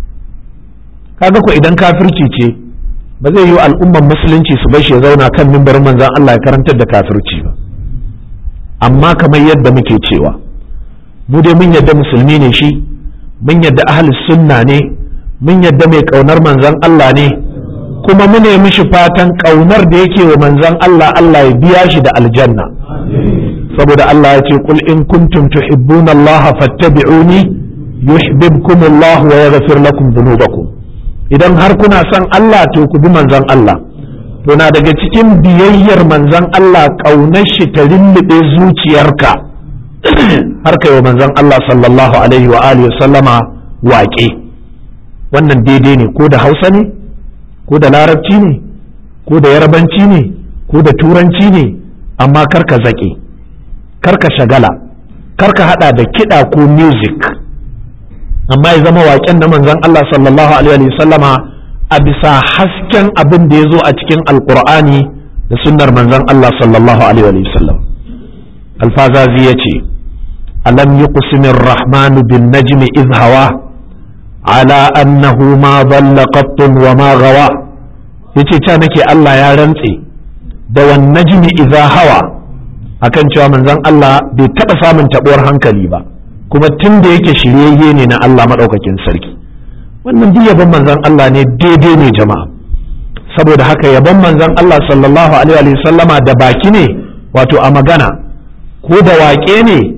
Kaga ko idan kafirci ce ba zai yi al'umman musulunci su bar shi ya zauna kan mimbarin manzon Allah ya karantar da kafirci ba. Amma kamar yadda muke cewa mu dai mun yadda musulmi ne shi, mun yadda ahlus sunna ne, mun yadda mai kaunar manzon Allah ne, kuma mu ne mishi fatan kaunar da yake wa manzon Allah Allah ya biya shi da aljanna. Saboda Allah ya ce qul in kuntum tuhibbuna Allah fattabi'uni yuhibbukum Allah wa yaghfir lakum dhunubakum. Idan har kuna son Allah to ku bi manzon Allah. To na daga cikin biyayyar manzon Allah kaunar shi ta lullube zuciyarka har kai wa manzon Allah sallallahu alaihi wa alihi sallama waƙe. Wannan daidai ne, ko da Hausa ne, ko da Larabci ne, ko da Yarbanci ne, ko da Turanci ne, amma karka zaƙe, karka shagala, karka hada da kiɗa ko music, amma ya zama waƙen na manzon Allah sallallahu alaihi wa sallama a bisa hasken abin da ya zo a cikin alkur'ani da sunnar manzon Allah sallallahu alaihi wa sallam. Alfazazi ya ce alam yuqsimir rahmanu bin najmi idh hawa ala annahu ma dhalla qattun wa ma gawa. Yace ta nake Allah ya rantse da wan najmi idha hawa akan cewa manzon Allah bai taɓa samun taɓuwar hankali ba, kuma tun da yake shiryayye ne na Allah maɗaukakin sarki. Wannan duk yabon manzon Allah ne, daidai ne jama'a. Saboda haka yabon manzon Allah sallallahu alaihi wa sallama da baki ne, wato a magana, ko da waƙe ne,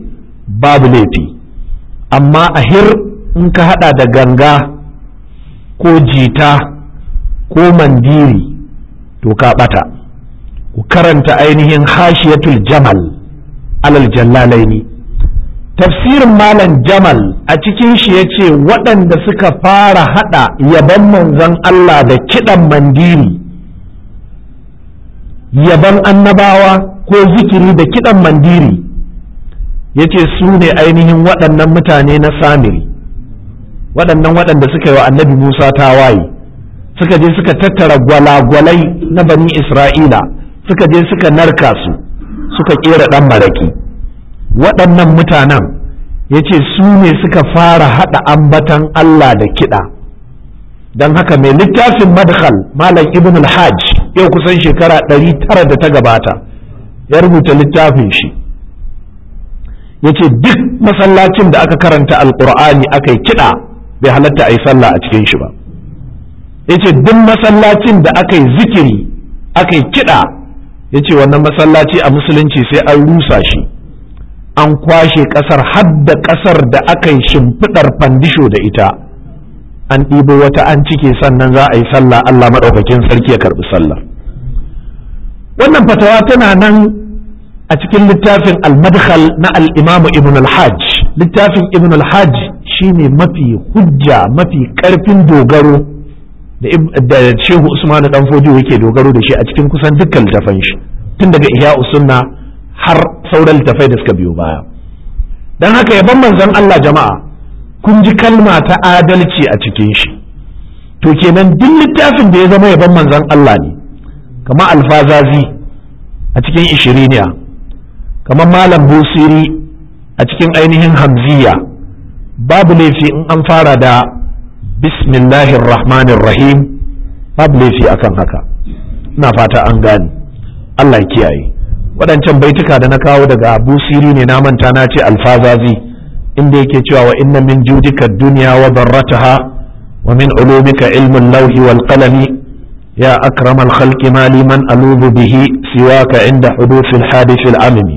babu laifi, amma a hir in ka hada da ganga ko jita ko mandiri to ka bata. ku karanta ainihin hashiyatul jamal alal jallalaini, tafsirin malam jamal a cikin shi ya ce waɗanda suka fara hada yaban manzon Allah da kiɗan mandiri, yaban annabawa ko zikiri da kiɗan mandiri, ya ce su ne ainihin waɗannan mutane na samiri, waɗannan waɗanda suka yi wa annabi Musa tawaye, suka je suka tattara gwalagwalai na bani Isra'ila, suka je suka narka su, suka ƙera ɗan maraƙi. Waɗannan mutanen ya ce su ne suka fara haɗa ambatan Allah da kiɗa. Don haka mai littafin madkhal malam ibn al-hajj yau kusan shekara ɗari tara da ta gabata ya rubuta littafin shi, ya ce duk masallacin da aka karanta alƙur'ani aka yi kiɗa bai halatta a yi sallah a cikin shi ba. Ya ce duk masallacin da aka yi zikiri aka yi kiɗa, ya ce wannan masallaci a musulunci sai an rusa shi, an kwashe ƙasar hadda ƙasar da aka yi shimfiɗar fandisho da ita, an ɗibo wata an cike sannan za a yi sallah, Allah maɗaukakin sarki ya karɓi sallah. Wannan fatawa tana nan a cikin littafin al-madkhal na al-imamu ibn al-hajj. Littafin ibn al-hajj shine mafi hujja, mafi ƙarfin dogaro da shehu usmanu dan fodiyo yake dogaro da shi a cikin kusan dukkan littafan shi, tun daga ihya sunna har sauran littafai da suka biyo baya. Dan haka yaban manzon Allah jama'a, kun ji kalma ta adalci a cikin shi. To kenan duk littafin da ya zama yaban manzon Allah ne, kamar alfazazi a cikin ishiriniya, kamar malam busiri a cikin ainihin hamziya, babu laifi in an fara da bismillahir rahmanir rahim, babu laifi akan haka. Ina fata an gane, Allah ya kiyaye. Waɗancan baituka da na kawo daga busiri ne, na manta na ce alfazazi, inda yake cewa wa inna min judika dunya wa darrataha wa min ulumika ilmul lawhi wal qalami ya akramal khalqi ma liman alubu bihi siwaka inda huduthil hadithil amimi.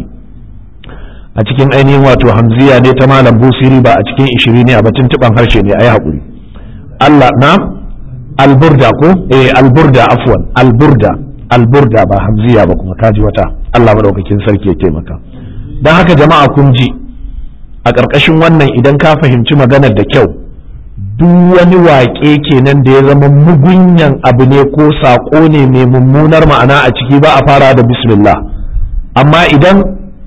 A cikin ainihin wato hamziya ne ta malam busiri, ba a cikin ishirini a batun tuban harshe ne, ayi hakuri. Allah na alburda ko eh alburda afwan alburda alburda ba hamziya ba, kuma kaji wata. Allah madaukakin sarki ya taimaka. Dan haka jama'a kun ji a ƙarƙashin wannan, idan ka fahimci maganar da kyau, duk wani waƙe kenan da ya zama mugunyan abu ne ko saƙo ne mai mummunar ma'ana a ciki, ba a fara da bismillah. Amma idan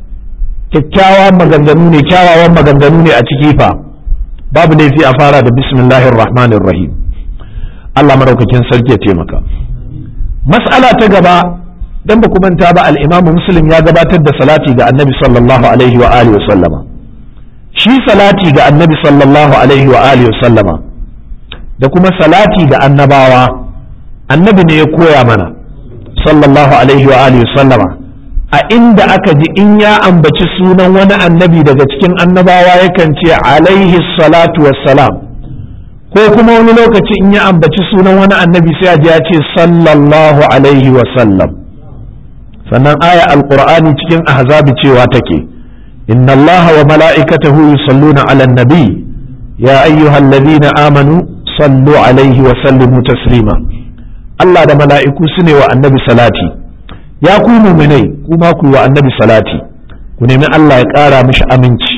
kyakkyawan maganganu ne, kyawawan maganganu ne a ciki fa, babu laifi a fara da bismillahir rahmanir rahim. Allah madaukakin sarki ya taimaka. Mas'ala ta gaba, dan ba ku manta ba, al-Imam Muslim ya gabatar da salati ga Annabi sallallahu alaihi wa alihi wa sallama. Shi salati ga Annabi sallallahu alaihi wa alihi wa sallama da kuma salati ga annabawa, Annabi ne ya koya mana sallallahu alaihi wa alihi wa sallama. A inda aka ji in ya ambaci sunan wani annabi daga cikin annabawa yakan ce alaihi salatu wassalam, ko kuma wani lokaci in ya ambaci sunan wani annabi sai a ji ya ce sallallahu alaihi wasallam. Sannan aya alqur'ani cikin ahzabi cewa take inna allaha wa mala'ikatahu yusalluna ala nabi ya ayyuhalladhina amanu sallu alaihi wa sallimu taslima. Allah da mala'iku su ne wa annabi salati, ya ku mu'minai kuma ku wa annabi salati, ku nemi Allah ya ƙara mishi aminci.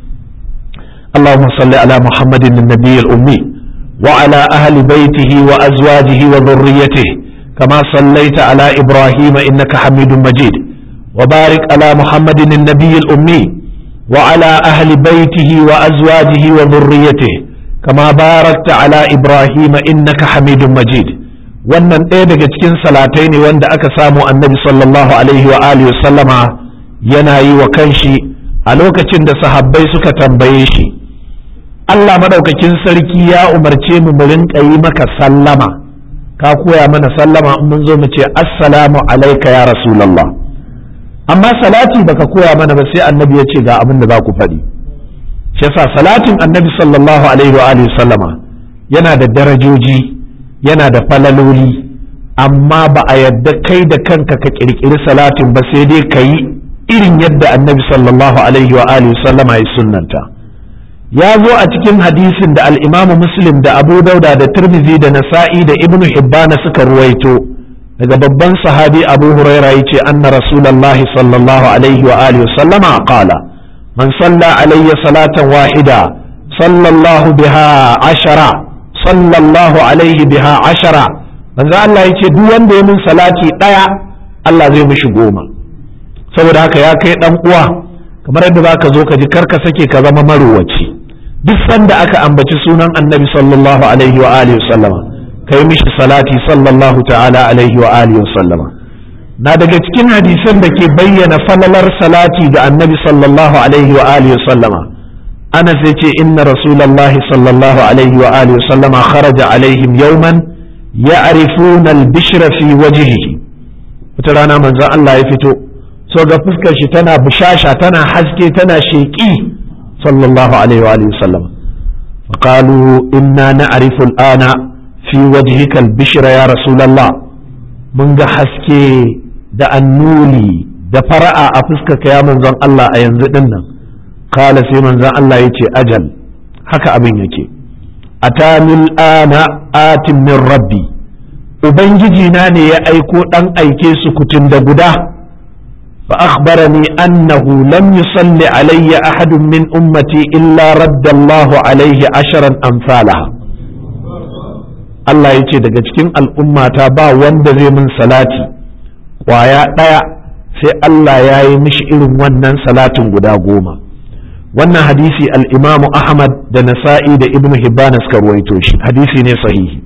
Allahumma salli ala Muhammadin an-nabiyyil ummi wa ala ahli baitihi wa azwajihi wa dhurriyyatihi kama sallaita ala Ibrahim innaka Hamidum Majid, wa barik ala Muhammadin an-nabiyyil ummi wa ala ahli baitihi wa azwajihi wa dhurriyyatihi kama barakta ala Ibrahim innaka Hamidum Majid. Wannan ɗaya daga cikin salatai ne wanda aka samu annabi sallallahu alaihi wa alihi sallama yana yi wa kanshi a lokacin da sahabbai suka tambaye shi, Allah madaukakin sarki ya umarce mu mu rinka yi maka sallama, ka koya mana sallama in mun zo mu ce assalamu alayka ya rasulullah, amma salati baka koya mana ba, sai annabi ya ce ga abin da za ku faɗi. Shi yasa salatin annabi sallallahu alaihi wa alihi sallama yana da darajoji, yana da falaloli, amma ba a yadda kai da kanka ka kirkiri salatin ba, sai dai ka yi irin yadda annabi sallallahu alaihi wa alihi sallama ya sunnanta. Ya zo a cikin hadisin da al-Imam Muslim da Abu Dauda da Tirmidhi da Nasa'i da Ibn Hibban suka ruwaito daga babban sahabi Abu Huraira yace anna Rasulullahi sallallahu alaihi wa alihi sallama qala man salla alayya salatan wahida sallallahu biha ashara sallallahu alaihi biha ashara. manzo Allah yace duk wanda ya min salati daya Allah zai mishi goma. saboda haka ya kai dan uwa, kamar yadda zaka zo ka ji karka sake ka zama marowaci. duk sanda aka ambaci sunan annabi sallallahu alaihi wa alihi sallama kai mishi salati sallallahu ta'ala alaihi wa alihi sallama. na daga cikin hadisan da ke bayyana falalar salati ga annabi sallallahu alaihi wa alihi sallama, Anas yace inna rasulullahi sallallahu alaihi wa alihi sallama kharaja alaihim yawman ya'rifuna al-bishra fi wajhihi. wata rana manzon Allah ya fito, so ga fuskar shi tana bushasha, tana haske, tana sheki sallallahu alaihi wa alihi sallam. faqalu inna na'rifu al-ana fi wajhika al-bishra ya rasulullah. mun ga haske da annuli da fara'a a fuskarka ya manzon Allah a yanzu din nan. kala sai manzon Allah yace ajal, haka abin yake. atanil ana atin min rabbi, ubangiji na ne ya aiko dan aike su kutun da guda. fa akhbarani annahu lam yusalli alayya ahadun min ummati illa radda Allah alayhi asharan amsalaha. Allah yace daga cikin al'ummata ba wanda zai min salati kwaya daya sai Allah ya yi mishi irin wannan salatin guda goma. wannan hadisi al-Imam Ahmad da Nasa'i da Ibn Hibban suka ruwaito shi, hadisi ne sahihi.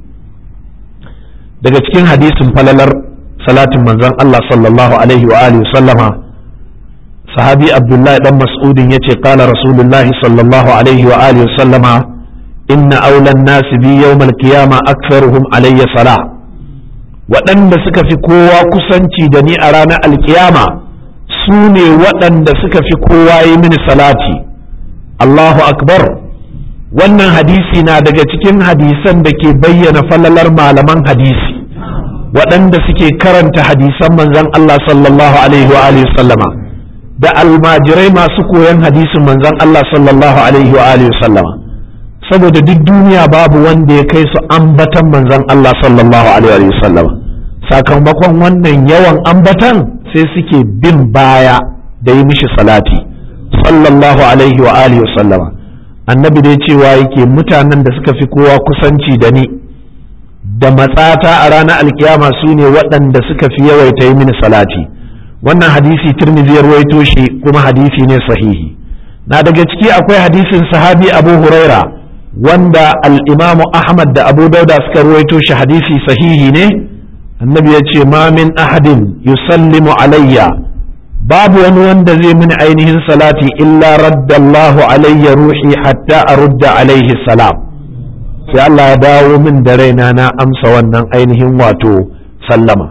daga cikin hadisin falalar salatin manzon Allah sallallahu alaihi wa alihi sallama, sahabi Abdullah dan Mas'udin yace qala Rasulullah sallallahu alaihi wa alihi sallama inna awla an-nas bi yawm al-qiyamah aktharuhum alayya salah. waɗanda suka fi kowa kusanci da ni a ranar alkiyama su ne waɗanda suka fi kowa yi mini salati. Allahu akbar. wannan hadisi na daga cikin hadisan da ke bayyana falalar malaman hadisi, waɗanda suke karanta hadisan manzon Allah sallallahu alaihi wa alihi sallama, da almajirai masu koyon hadisin manzon Allah sallallahu alaihi wa alihi sallama. saboda duk duniya babu wanda ya kai su ambatan manzon Allah sallallahu alaihi wa sallama. sakamakon wannan yawan ambatan sai suke bin baya da yi mishi salati sallallahu alaihi wa alihi sallama. annabi dai cewa yake mutanen da suka fi kowa kusanci da ni da matsata a ranar alkiyama su ne waɗanda suka fi yawaita yi mini salati. wannan hadisi Tirmidhi ya rawaito shi kuma hadisi ne sahihi. na daga ciki akwai hadisin sahabi Abu Huraira wanda al-Imam Ahmad da Abu Dauda suka rawaito shi, hadisi sahihi ne. annabi ya ce ma min ahadin yusallimu alayya, babu wani wanda zai mini ainihin salati illa raddallahu alayya ruhi hatta arudda alaihi salam. sai Allah ya dawo min da raina na amsa wannan ainihin wato sallama.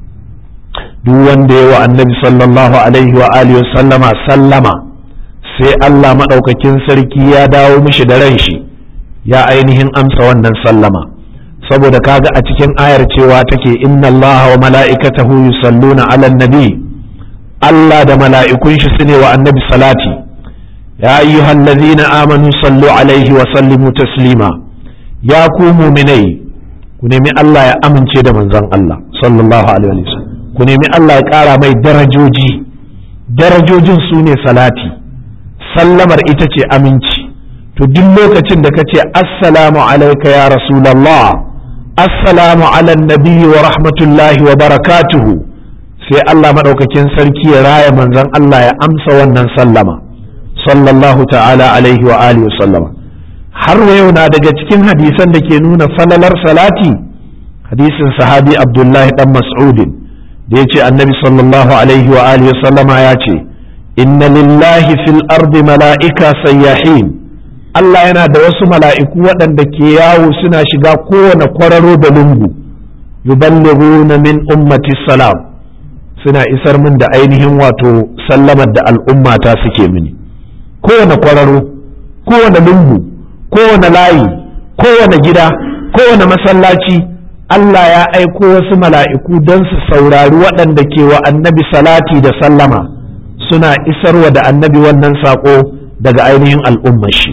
duk wanda ya wa annabi sallallahu alaihi wa alihi sallama sallama sai Allah madaukakin sarki ya dawo mishi da ran shi ya ainihin amsa wannan sallama. saboda kaga a cikin ayar cewa take inna Allah wa mala'ikatahu yusalluna 'alan nabi, Allah da mala'ikun shi sune wa annabi salati. ya ayyuhallazina amanu sallu alaihi wa sallimu taslima. ya ku mu'minai ku nemi Allah ya amince da manzon Allah sallallahu alaihi wa sallam, ku nemi Allah ya ƙara mai darajoji. darajojin sune salati, sallamar ita ce aminci. to duk lokacin da kace assalamu alayka ya rasulullah, assalamu ala nabi wa rahmatullahi wa barakatuhu, sai Allah madaukakin sarki ya raya manzon Allah ya amsa wannan sallama sallallahu ta'ala alaihi wa alihi wa sallama. har yau na daga cikin hadisan da ke nuna falalar salati hadisin sahabi Abdullahi dan Mas'ud da yace annabi sallallahu alaihi wa alihi wa sallama ya ce inna lillahi fil ardi mala'ika sayyahin, Allah yana da wasu mala'iku waɗanda ke yawo suna shiga kowane kwararo da lungu, yuballighuna min ummati salam, suna isar min da ainihin wato sallamar da al'ummata suke mini. kowane kwararo, kowane lungu, kowane layi, kowane gida, kowane masallaci, Allah ya aiko wasu mala'iku don su saurari waɗanda ke wa annabi salati da sallama suna isarwa da annabi wannan saƙo daga ainihin al'ummar shi.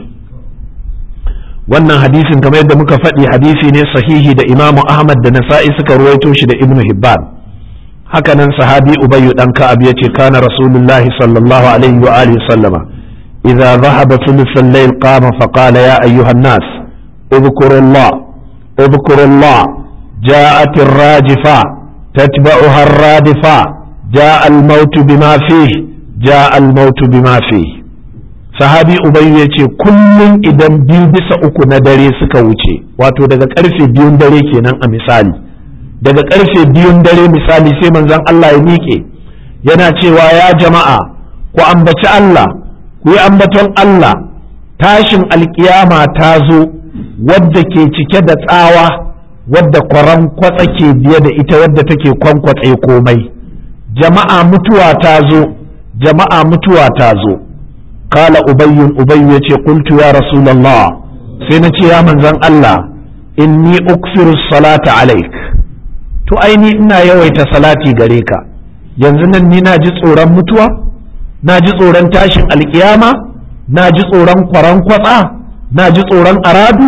Wannan hadisin kamar yadda muka faɗi hadisi ne sahihi da Imamu Ahmad da Nasa'i suka ruwaito shi da Ibn Hibban. Hakanan sahabi Ubayyu dan Ka'ab yace kana Rasulullahi sallallahu alaihi wa alihi sallama idza dhahaba thuluthal layl qama fa qala ya ayyuhan nas udhkurullah udhkurullah ja'at ar-rajifa tatba'uha ar-radifa ja'a al-maut bima fihi ja'a al-maut bima fihi. Sahabi Ubayyu ya ce kullum idan biyu bisa uku na dare suka wuce, wato daga karfe biyun dare kenan a misali, daga karfe biyun dare misali sai manzon Allah ya miƙe yana cewa ya jama'a ku ambaci Allah, ku yi ambaton Allah, tashin alkiyama ta zo wadda ke cike da tsawa, wadda kwaran kwatsa ke biye da ita, wadda take kwankwatse komai. Jama'a mutuwa ta zo, jama'a mutuwa ta zo. قال أبي أبي يتي قلت يا رسول الله سينتي يا من زن الله إني أكثر الصلاة عليك تو أيني إنا يويت صلاتي غريكا ينزلن ني ناجي tsoron mutuwa naji tsoron tashin alkiyama naji tsoron kwaran kwatsa naji tsoron aradu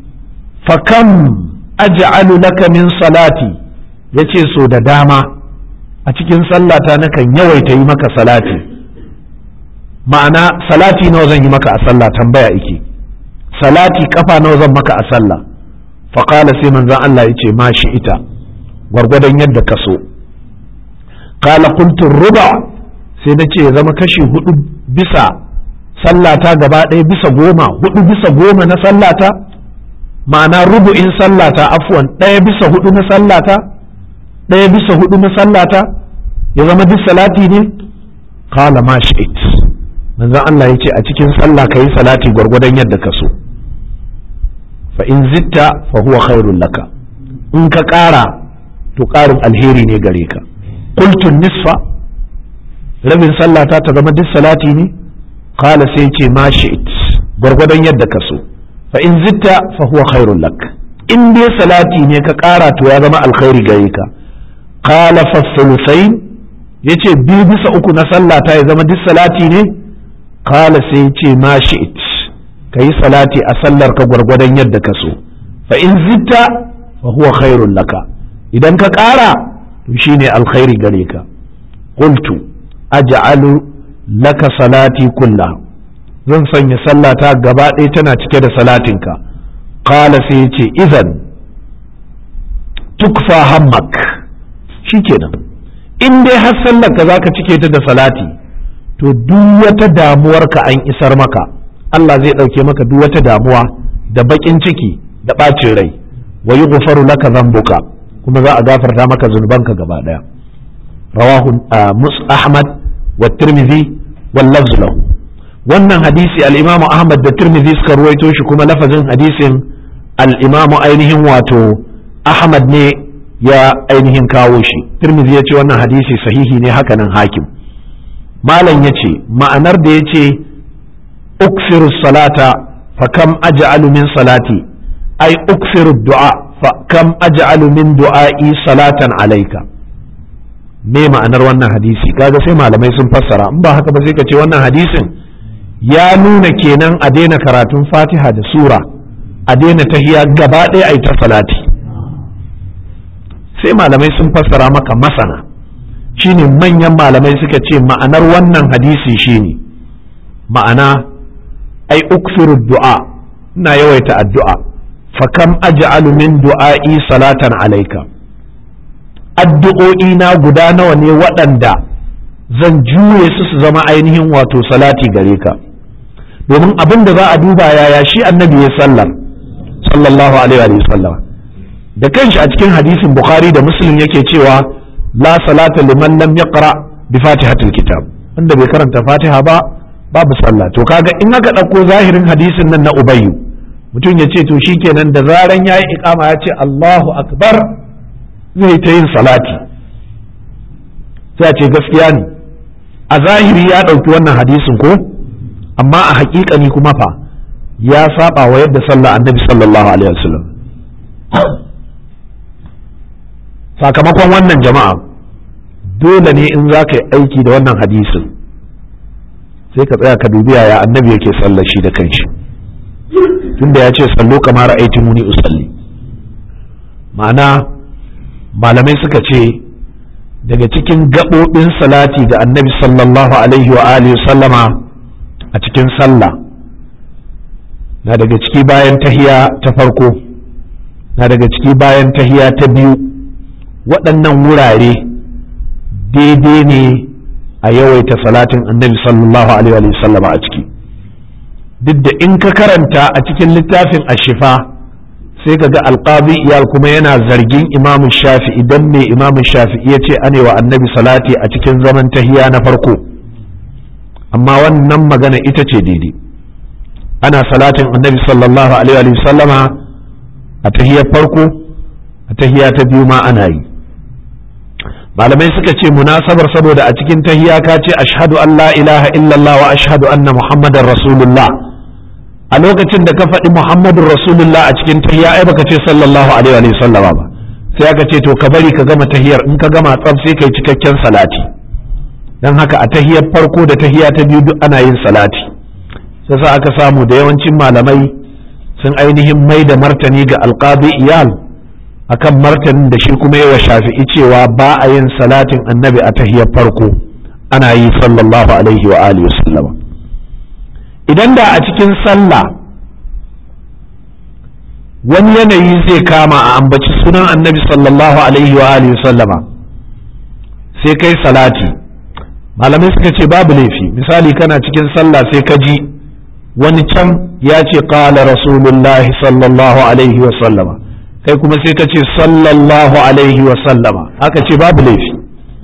fakam aj'alu laka min salati yace so da dama a cikin sallata nakan yawaita yi maka salati. Ma'ana salati nawa zan yi maka a sallah tambaya ike, salati kafa nawa zan maka a sallah. Faƙala sai manzon Allah ya ce ma shi ita gwargwadon yadda ka so. Kala qultu ruba sai na ce ya zama kashi hudu bisa sallata gaba ɗaya bisa goma, hudu bisa goma na sallata, ma'ana rubu'in sallata afwan ɗaya bisa hudu na sallata, ɗaya bisa hudu na sallata ya zama duk salati ne. Kala ma shi ita manzon Allah ya ce a cikin sallah ka yi salati gwargwadon yadda ka so. Fa in zitta fa huwa khairul laka, in ka ƙara to ƙarin alheri ne gare ka. Qultu nisfa rabin sallata ta zama duk salati ne. Qala sai ce ma shi'it gwargwadon yadda ka so. Fa in zitta fa huwa khairul lak, in dai salati ne ka ƙara to ya zama alkhairi gare ka. Qala fa thuluthain yace biyu bisa uku na sallata ya zama duk salati ne. Kala sai ce ma shi'it ka yi salati a sallar ka gwargwadon yadda ka so. Fa in zitta fa huwa khairun laka, idan ka ƙara to shine alkhairi gare ka. Qultu aj'alu laka salati kulla, zan sanya sallata gaba ɗaya tana cike da salatinka. Kala sai ce idan tukfa hammak, shikenan in dai har sallar ka zaka cike ta da salati to duk wata damuwarka an isar maka, Allah zai ɗauke maka duk wata damuwa da baƙin ciki da ɓacin rai. Wa yughfaru laka dhanbuka, kuma za a gafarta maka zunubanka gaba ɗaya. Rawahu Ahmad wa Tirmidhi wal lafz lahu. Wannan hadisi al-Imam Ahmad da Tirmidhi suka ruwaito shi, kuma lafazin hadisin al-Imam ainihin wato Ahmad ne ya ainihin kawo shi. Tirmidhi ya ce wannan hadisi sahihi ne, haka nan Hakim. Malam ya ce ma'anar da ya ce uksiru salata fa kam aj'alu min salati, ai uksiru du'a fa kam aj'alu min du'a'i salatan alaika. Me ma'anar wannan hadisi? Kaga sai malamai sun fassara, in ba haka ba sai ka ce wannan hadisin ya nuna kenan a daina karatun Fatiha da sura, a daina tahiya gaba ɗaya ai ta salati. Sai malamai sun fassara maka masana, shine manyan malamai suka ce ma'anar wannan hadisi shine ma'ana ai uksiru du'a, ina yawaita addu'a. Fa kam aj'alu min du'a'i salatan alaika, addu'o'i na guda nawa ne waɗanda zan juye su su zama ainihin wato salati gare ka. Domin abin da za a duba yaya shi annabi ya sallar sallallahu alaihi wa sallam, da kanshi a cikin hadisin Bukhari da Muslim yake cewa la salata liman lam yaqra bi fatihatil kitab, wanda bai karanta fatiha ba babu sallah. To kaga in aka ɗauko zahirin hadisin nan na Ubayyu, mutum ya ce to shikenan da zaran yayi iqama ya ce Allahu akbar zai ta yin salati, sai a ce gaskiya ne a zahiri ya ɗauki wannan hadisin ko, amma a haƙiƙani kuma fa ya saba wa yadda sallah annabi sallallahu alaihi wasallam. Sakamakon wannan jama'a dole ne in za ka yi aiki da wannan hadisin sai ka tsaya ka dubi yaya annabi yake sallar shi da kanshi, tunda ya ce sallu kamar ra'aytumuni usalli. Ma'ana malamai suka ce daga cikin gaɓoɓin salati ga annabi sallallahu alaihi wa alihi sallama a cikin sallah na daga ciki bayan tahiya ta farko, na daga ciki bayan tahiya ta biyu. Waɗannan wurare daidai ne a yawaita salatin annabi sallallahu alaihi wa sallama a ciki, duk da in ka karanta a cikin littafin ashifa sai ka ga alqazi iyal kuma yana zargin imamu shafi'i dan me imamu shafi'i ya ce ane wa annabi salati a cikin zaman tahiya na farko, amma wannan magana ita ce daidai. Ana salatin annabi sallallahu alaihi wa sallama a tahiyar farko, a tahiya ta biyu ma ana yi. Malamai suka ce munasabar saboda a cikin tahiya ka ce ashhadu an la ilaha illallah wa ashhadu anna muhammadar rasulullah, a lokacin da ka faɗi muhammadun rasulullah a cikin tahiya ai baka ce sallallahu alaihi wa sallama ba, sai aka ce to ka bari ka gama tahiyar, in ka gama tsaf sai kai cikakken salati. Dan haka a tahiyar farko da tahiya ta biyu duk ana yin salati. Sai aka samu da yawancin malamai sun ainihin mai da martani ga alqadi iyal akan martanin da shi kuma yawa shafi'i cewa ba a yin salatin annabi a tahiyar farko, ana yi sallallahu alaihi wa alihi wasallama. Idan da a cikin sallah wani yanayi zai kama a ambaci sunan annabi sallallahu alaihi wa alihi wasallama sai kai salati, malamai suka ce babu laifi. Misali kana cikin sallah sai ka ji wani can ya ce qala rasulullahi sallallahu alaihi wa sallama, kai kuma sai ka ce sallallahu alaihi wa sallama, haka ce babu laifi.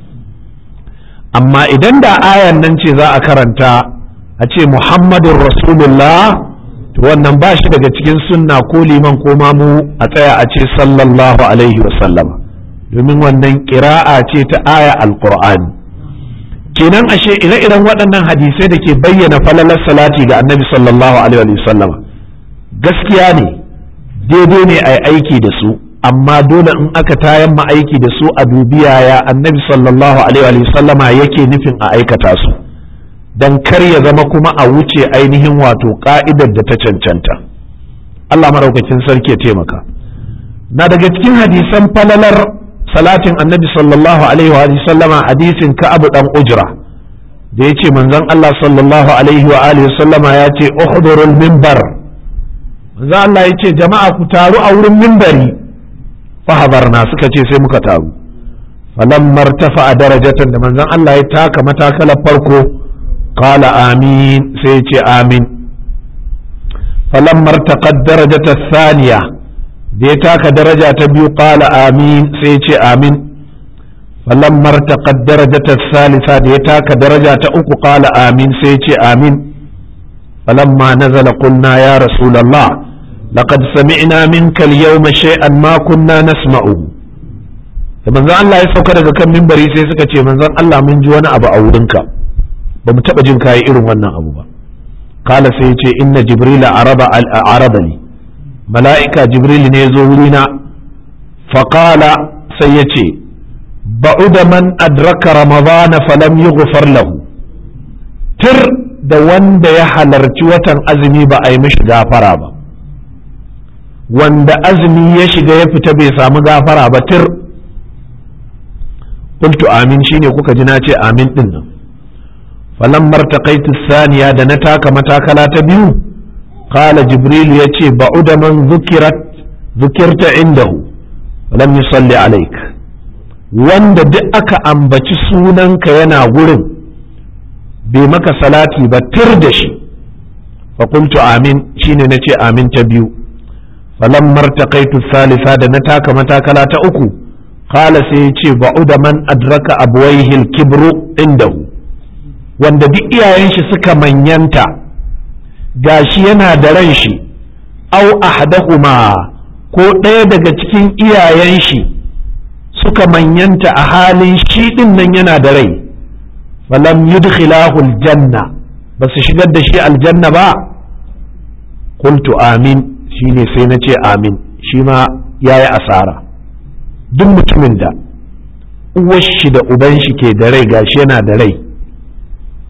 Amma idan da ayan nan ce za a karanta a ce muhammadun rasulullah, to wannan ba shi daga cikin sunna ko liman ko mamu a tsaya a ce sallallahu alaihi wa sallama, domin wannan ƙira'a ce ta aya alqur'ani. Kenan ashe ire-iren waɗannan hadisai da ke bayyana falalar salati ga annabi sallallahu alaihi wa sallama gaskiya ne, daidai ne a yi aiki da su, amma dole in aka tayan ma aiki da su a dubiya ya annabi sallallahu alaihi wa sallama yake nufin a aikata su, dan kar ya zama kuma a wuce ainihin wato ka'idar da ta cancanta. Allah maraukakin sarki ya taimaka. Na daga cikin hadisan falalar salatin annabi sallallahu alaihi wa sallama hadisin Ka'ab dan Ujra da yace manzon Allah sallallahu alaihi wa alihi sallama ya ce uhdurul minbar, manzon Allah ya ce jama'a ku taru a wurin minbari, fa hadarna suka ce sai muka taru. falamma irtafa darajatan da manzon Allah ya taka matakalar farko qala amin, sai ya ce amin. falamma irtaqa darajata thaniya da ya taka daraja ta biyu qala amin, sai ya ce amin. falamma irtaqa darajata thalitha da ya taka daraja ta uku qala amin, sai ya ce amin. falamma nazala qulna ya rasulullah laqad sami'na minka al-yawma shay'an ma kunna nasma'u. da manzon Allah ya sauka daga kan minbari sai suka ce manzon Allah mun ji wani abu a wurinka, ba mu taba jin kai irin wannan abu ba. kala sai ya ce inna jibrila araba al-arabani, mala'ika jibril ne zo wurina, faƙala sai ya ce ba'uda man adraka ramadana falam yughfar lahu, tir da wanda ya halarci watan azumi ba a yi mishi gafara ba, wanda azumi ya shiga ya fita bai samu gafara ba tir. qultu amin, shine kuka ji na ce amin din nan. falamma irtaqaitu thaniya da na taka matakala ta biyu qala jibril yace ba'uda man dhukirat dhukirta indahu lam yusalli alayk, wanda duk aka ambaci sunanka yana gurin bai maka salati ba tir da shi. fa qultu amin, shine nace amin ta biyu. falamma irtaqaitu thalitha da na taka matakala ta uku qala sai yace ba'uda man adraka abwayhi al-kibru indahu, wanda duk iyayen shi suka manyanta gashi yana da ran shi, au ahadahuma ko ɗaya daga cikin iyayen shi suka manyanta a halin shi din nan yana da rai, falam yudkhilahu aljanna, ba su shigar da shi aljanna ba. qultu amin, shine sai na ce amin, shi ma yayi asara. duk mutumin da uwar shi da uban shi ke da rai gashi yana da rai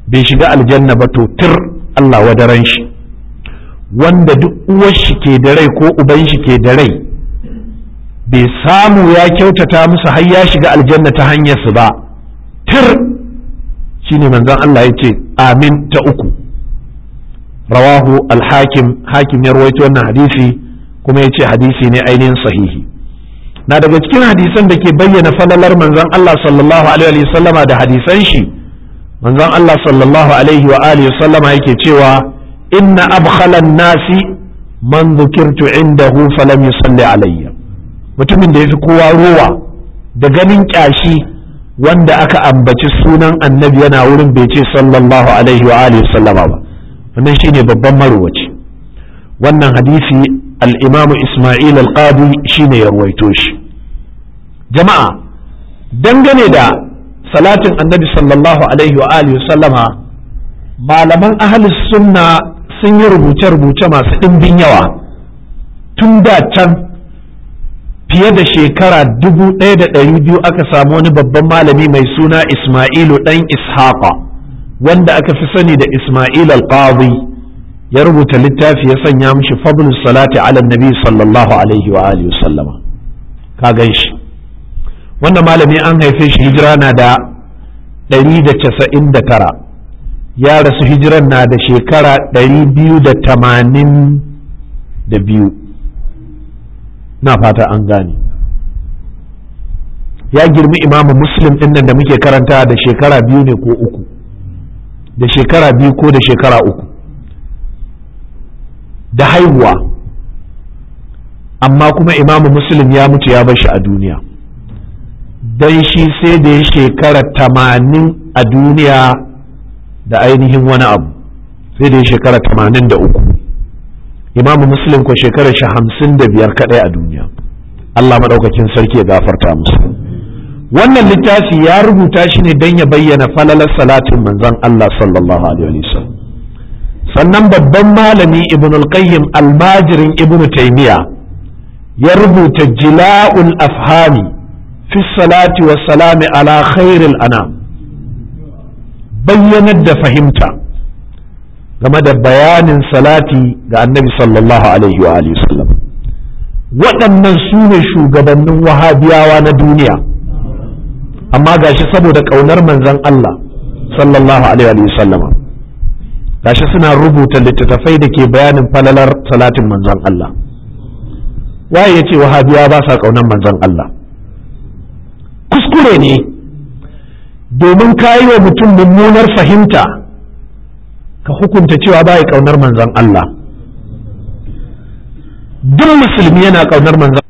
bai shiga aljanna ba to tir Allah wadaran shi. Wanda duk uwar shi ke da rai ko uban shi ke da rai bai samu ya kyautata musu har ya shiga aljanna ta hanyar su ba, tir. shine manzon Allah ya ce amin ta uku. Rawahu al-hakim, hakim ya rawaito wannan hadisi kuma ya ce hadisi ne ainihin sahihi. Na daga cikin hadisan da ke bayyana falalar manzon Allah sallallahu alaihi wa sallama da hadisan shi, manzon Allah sallallahu alaihi wa alihi sallama yake cewa inna abkhalan nasi man dhukirtu indahu falam yusalli alayya. Mutumin da yafi kowa ruwa da ganin kyashi wanda aka ambaci sunan annabi yana wurin bai ce sallallahu alaihi wa alihi sallama ba, wannan shine babban maruwaci. Wannan hadisi al-imamu Isma'il al-Qadi shine ya ruwaito shi. Jama'a, dangane da salatin annabi sallallahu alaihi wa alihi sallama, malaman ahlus sunna sun yi rubuce-rubuce masu ɗimbin yawa tun da can fiye da shekara dubu ɗaya da ɗari biyu aka samu wani babban malami mai suna Ismailu ɗan Ishaqa wanda aka fi sani da Ismail al-Qadi, ya rubuta littafi ya sanya mishi fadlus salati ala nabi sallallahu alaihi wa alihi sallama. Ka gan shi wannan malami an haife shi hijira na da ɗari da casa'in da tara, ya rasu hijiran na da shekara ɗari biyu da tamanin da biyu. Na fata an gane. Ya girmi imamu Muslim ɗin nan da muke karanta da shekara biyu ne ko uku, da shekara biyu ko da shekara uku da haihuwa, amma kuma imamu Muslim ya mutu ya bar shi a duniya, dan shi sai da ya shekara tamanin a duniya da ainihin wani abu, sai da ya shekara tamanin da uku. Imamu Muslim ko shekarar shi hamsin da biyar kaɗai a duniya. Allah maɗaukakin sarki ya gafarta musu. Wannan littafi ya rubuta shi ne don ya bayyana falalar salatin manzon Allah sallallahu alaihi wasallam. Sannan babban malami Ibn al-Qayyim almajirin Ibn Taymiyyah ya rubuta Jila'ul Afhami fi salati wa salami ala khairil anam, bayyanar da fahimta game da bayanin salati ga annabi sallallahu alaihi wa alihi wasallam. Waɗannan su ne shugabannin wahabiyawa na duniya, amma gashi saboda ƙaunar manzon Allah sallallahu alaihi wa sallama gashi suna rubuta littattafai da ke bayanin falalar salatin manzon Allah. Waye ya ce wahabiyawa ba sa ƙaunar manzon Allah? Kuskure ne, domin kayi wa mutum mummunar fahimta ka hukunta cewa ba ya ƙaunar manzon Allah. Duk musulmi yana ƙaunar manzon